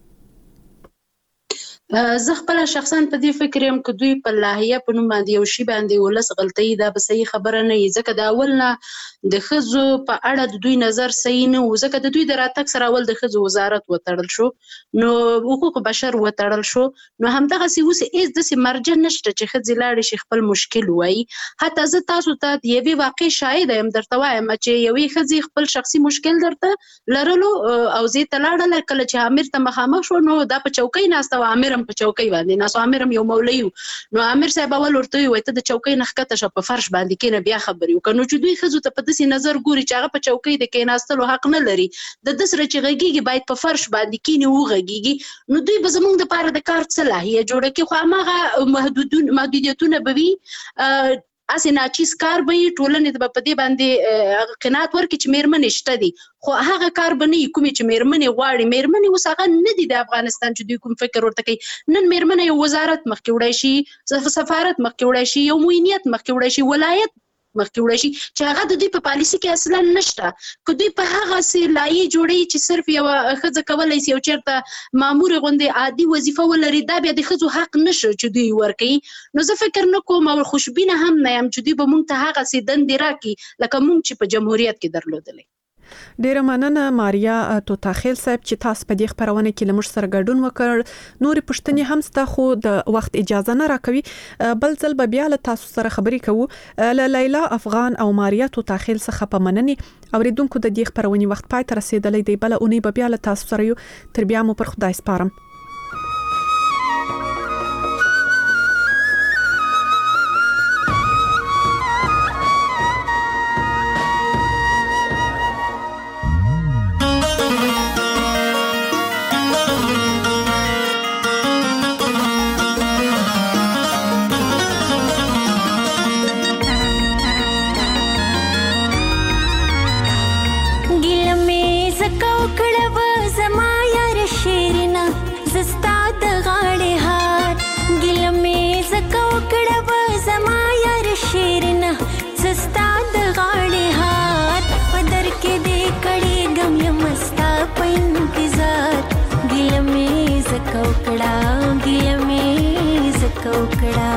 زه خپل شخصا په دې فکر یم چې دوی په لایحه په نوم باندې یو شی باندې ولس غلطي دا به صحیح خبره نه وي ځکه دا اول نه د خزو په اړه د دوی نظر صحیح نه و ځکه د دوی د راتګ سره اول د خزو وزارت وتړل شو نو حقوق بشر وتړل شو نو همدغه سی اوس ایز د سی مرجع نشته چې خزي لاړ شي خپل مشکل وای حتی زه تاسو ته د یوې واقع شاهد یم درته وایم چې یوې خزي خپل شخصي مشکل درته لرلو او زه تلاړل کله چې امیر ته مخامخ شو نو دا په چوکۍ ناسته و امیر په چوکۍ باندې ناسو امرم یو مولوی نو امیر صاحب اول ورته وي ته د چوکۍ نخکته شپ په فرش باندې کینه بیا خبرې وکړو چې دوی خزو ته په داسې نظر ګوري چې هغه په چوکۍ د کیناستلو حق نه لري د دسره چې غږیږي باید په فرش باندې کینه و غږیږي نو دوی به زمونږ د پاره د کار صلاحیت جوړه کې خو هغه محدودون محدودیتونه بوي اسې ناچیز کار به ټولنې په دې باندې قناعت ورکړي چې میرمنې شته دي خو هغه کار به نه کومي چې میرمنې غواړي میرمنې اوس هغه نه دي د افغانستان چې دوی کوم فکر ورته کوي نن میرمنې یو وزارت مخکې وړای شي سفارت مخکې وړای شي یو موینیت مخکې وړای شي ولایت مخکې وړای شي چې هغه د دوی په پالیسي کې اصلا نشته که دوی په هغه سي لایحه جوړي چې صرف یو ښځه کولای شي او چیرته مامور غوندې عادي وظیفه ولري دا بیا د ښځو حق نشو چې دوی ورکوي نو زه فکر نه کوم او خوشبینه هم نه یم چې دوی به مونږ ته هغه سي دندې راکړي لکه مونږ چې په جمهوریت کې درلودلې. ډیره مننه ماریا توتاخیل صاحب چې تاسو په دې خبرونه کې لمر سره ګډون وکړ نورې پښتنې هم ستا خو د وخت اجازه نه راکوي بل ځل به بیا له تاسو سره خبرې کوو ل لیلا افغان او ماریا توتاخیل څخه په مننې اوریدونکو د دې خبرونه وخت پای ته رسیدلې دی بل اونۍ به بیا له تاسو سره یو تر بیا مو پر خدای سپارم. गिल में सकौ कड़वा زستا د غاړې هات پدر کې دې کړي غم یمستا په انتظار ګیله مې زکه وکړه ګیله مې زکه وکړه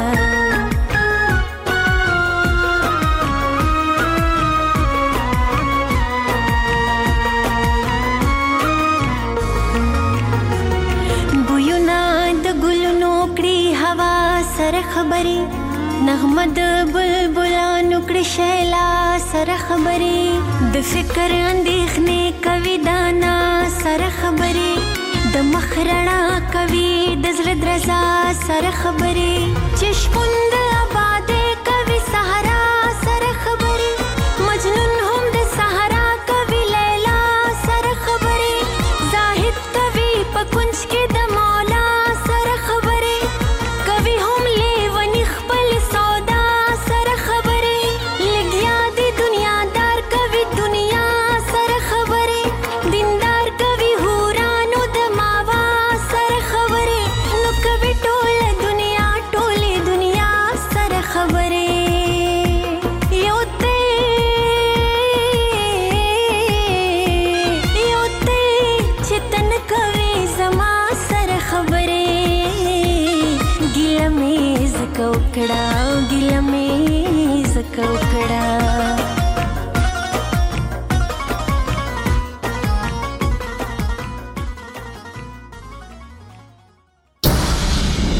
سره خبرې نغمه د بلبلانو کړي شیلا سره خبرې د فکر اندېښنې کوي دانا سره خبرې د مخ رڼا کوي د زړه درزا سره خبرې چې شپون د آبادې کوي صحرا سره خبرې مجنون هم د صحرا کوي لیلا سره خبرې زاهد کوي په کنج کې د مولا سره خبرې کوي هم کړه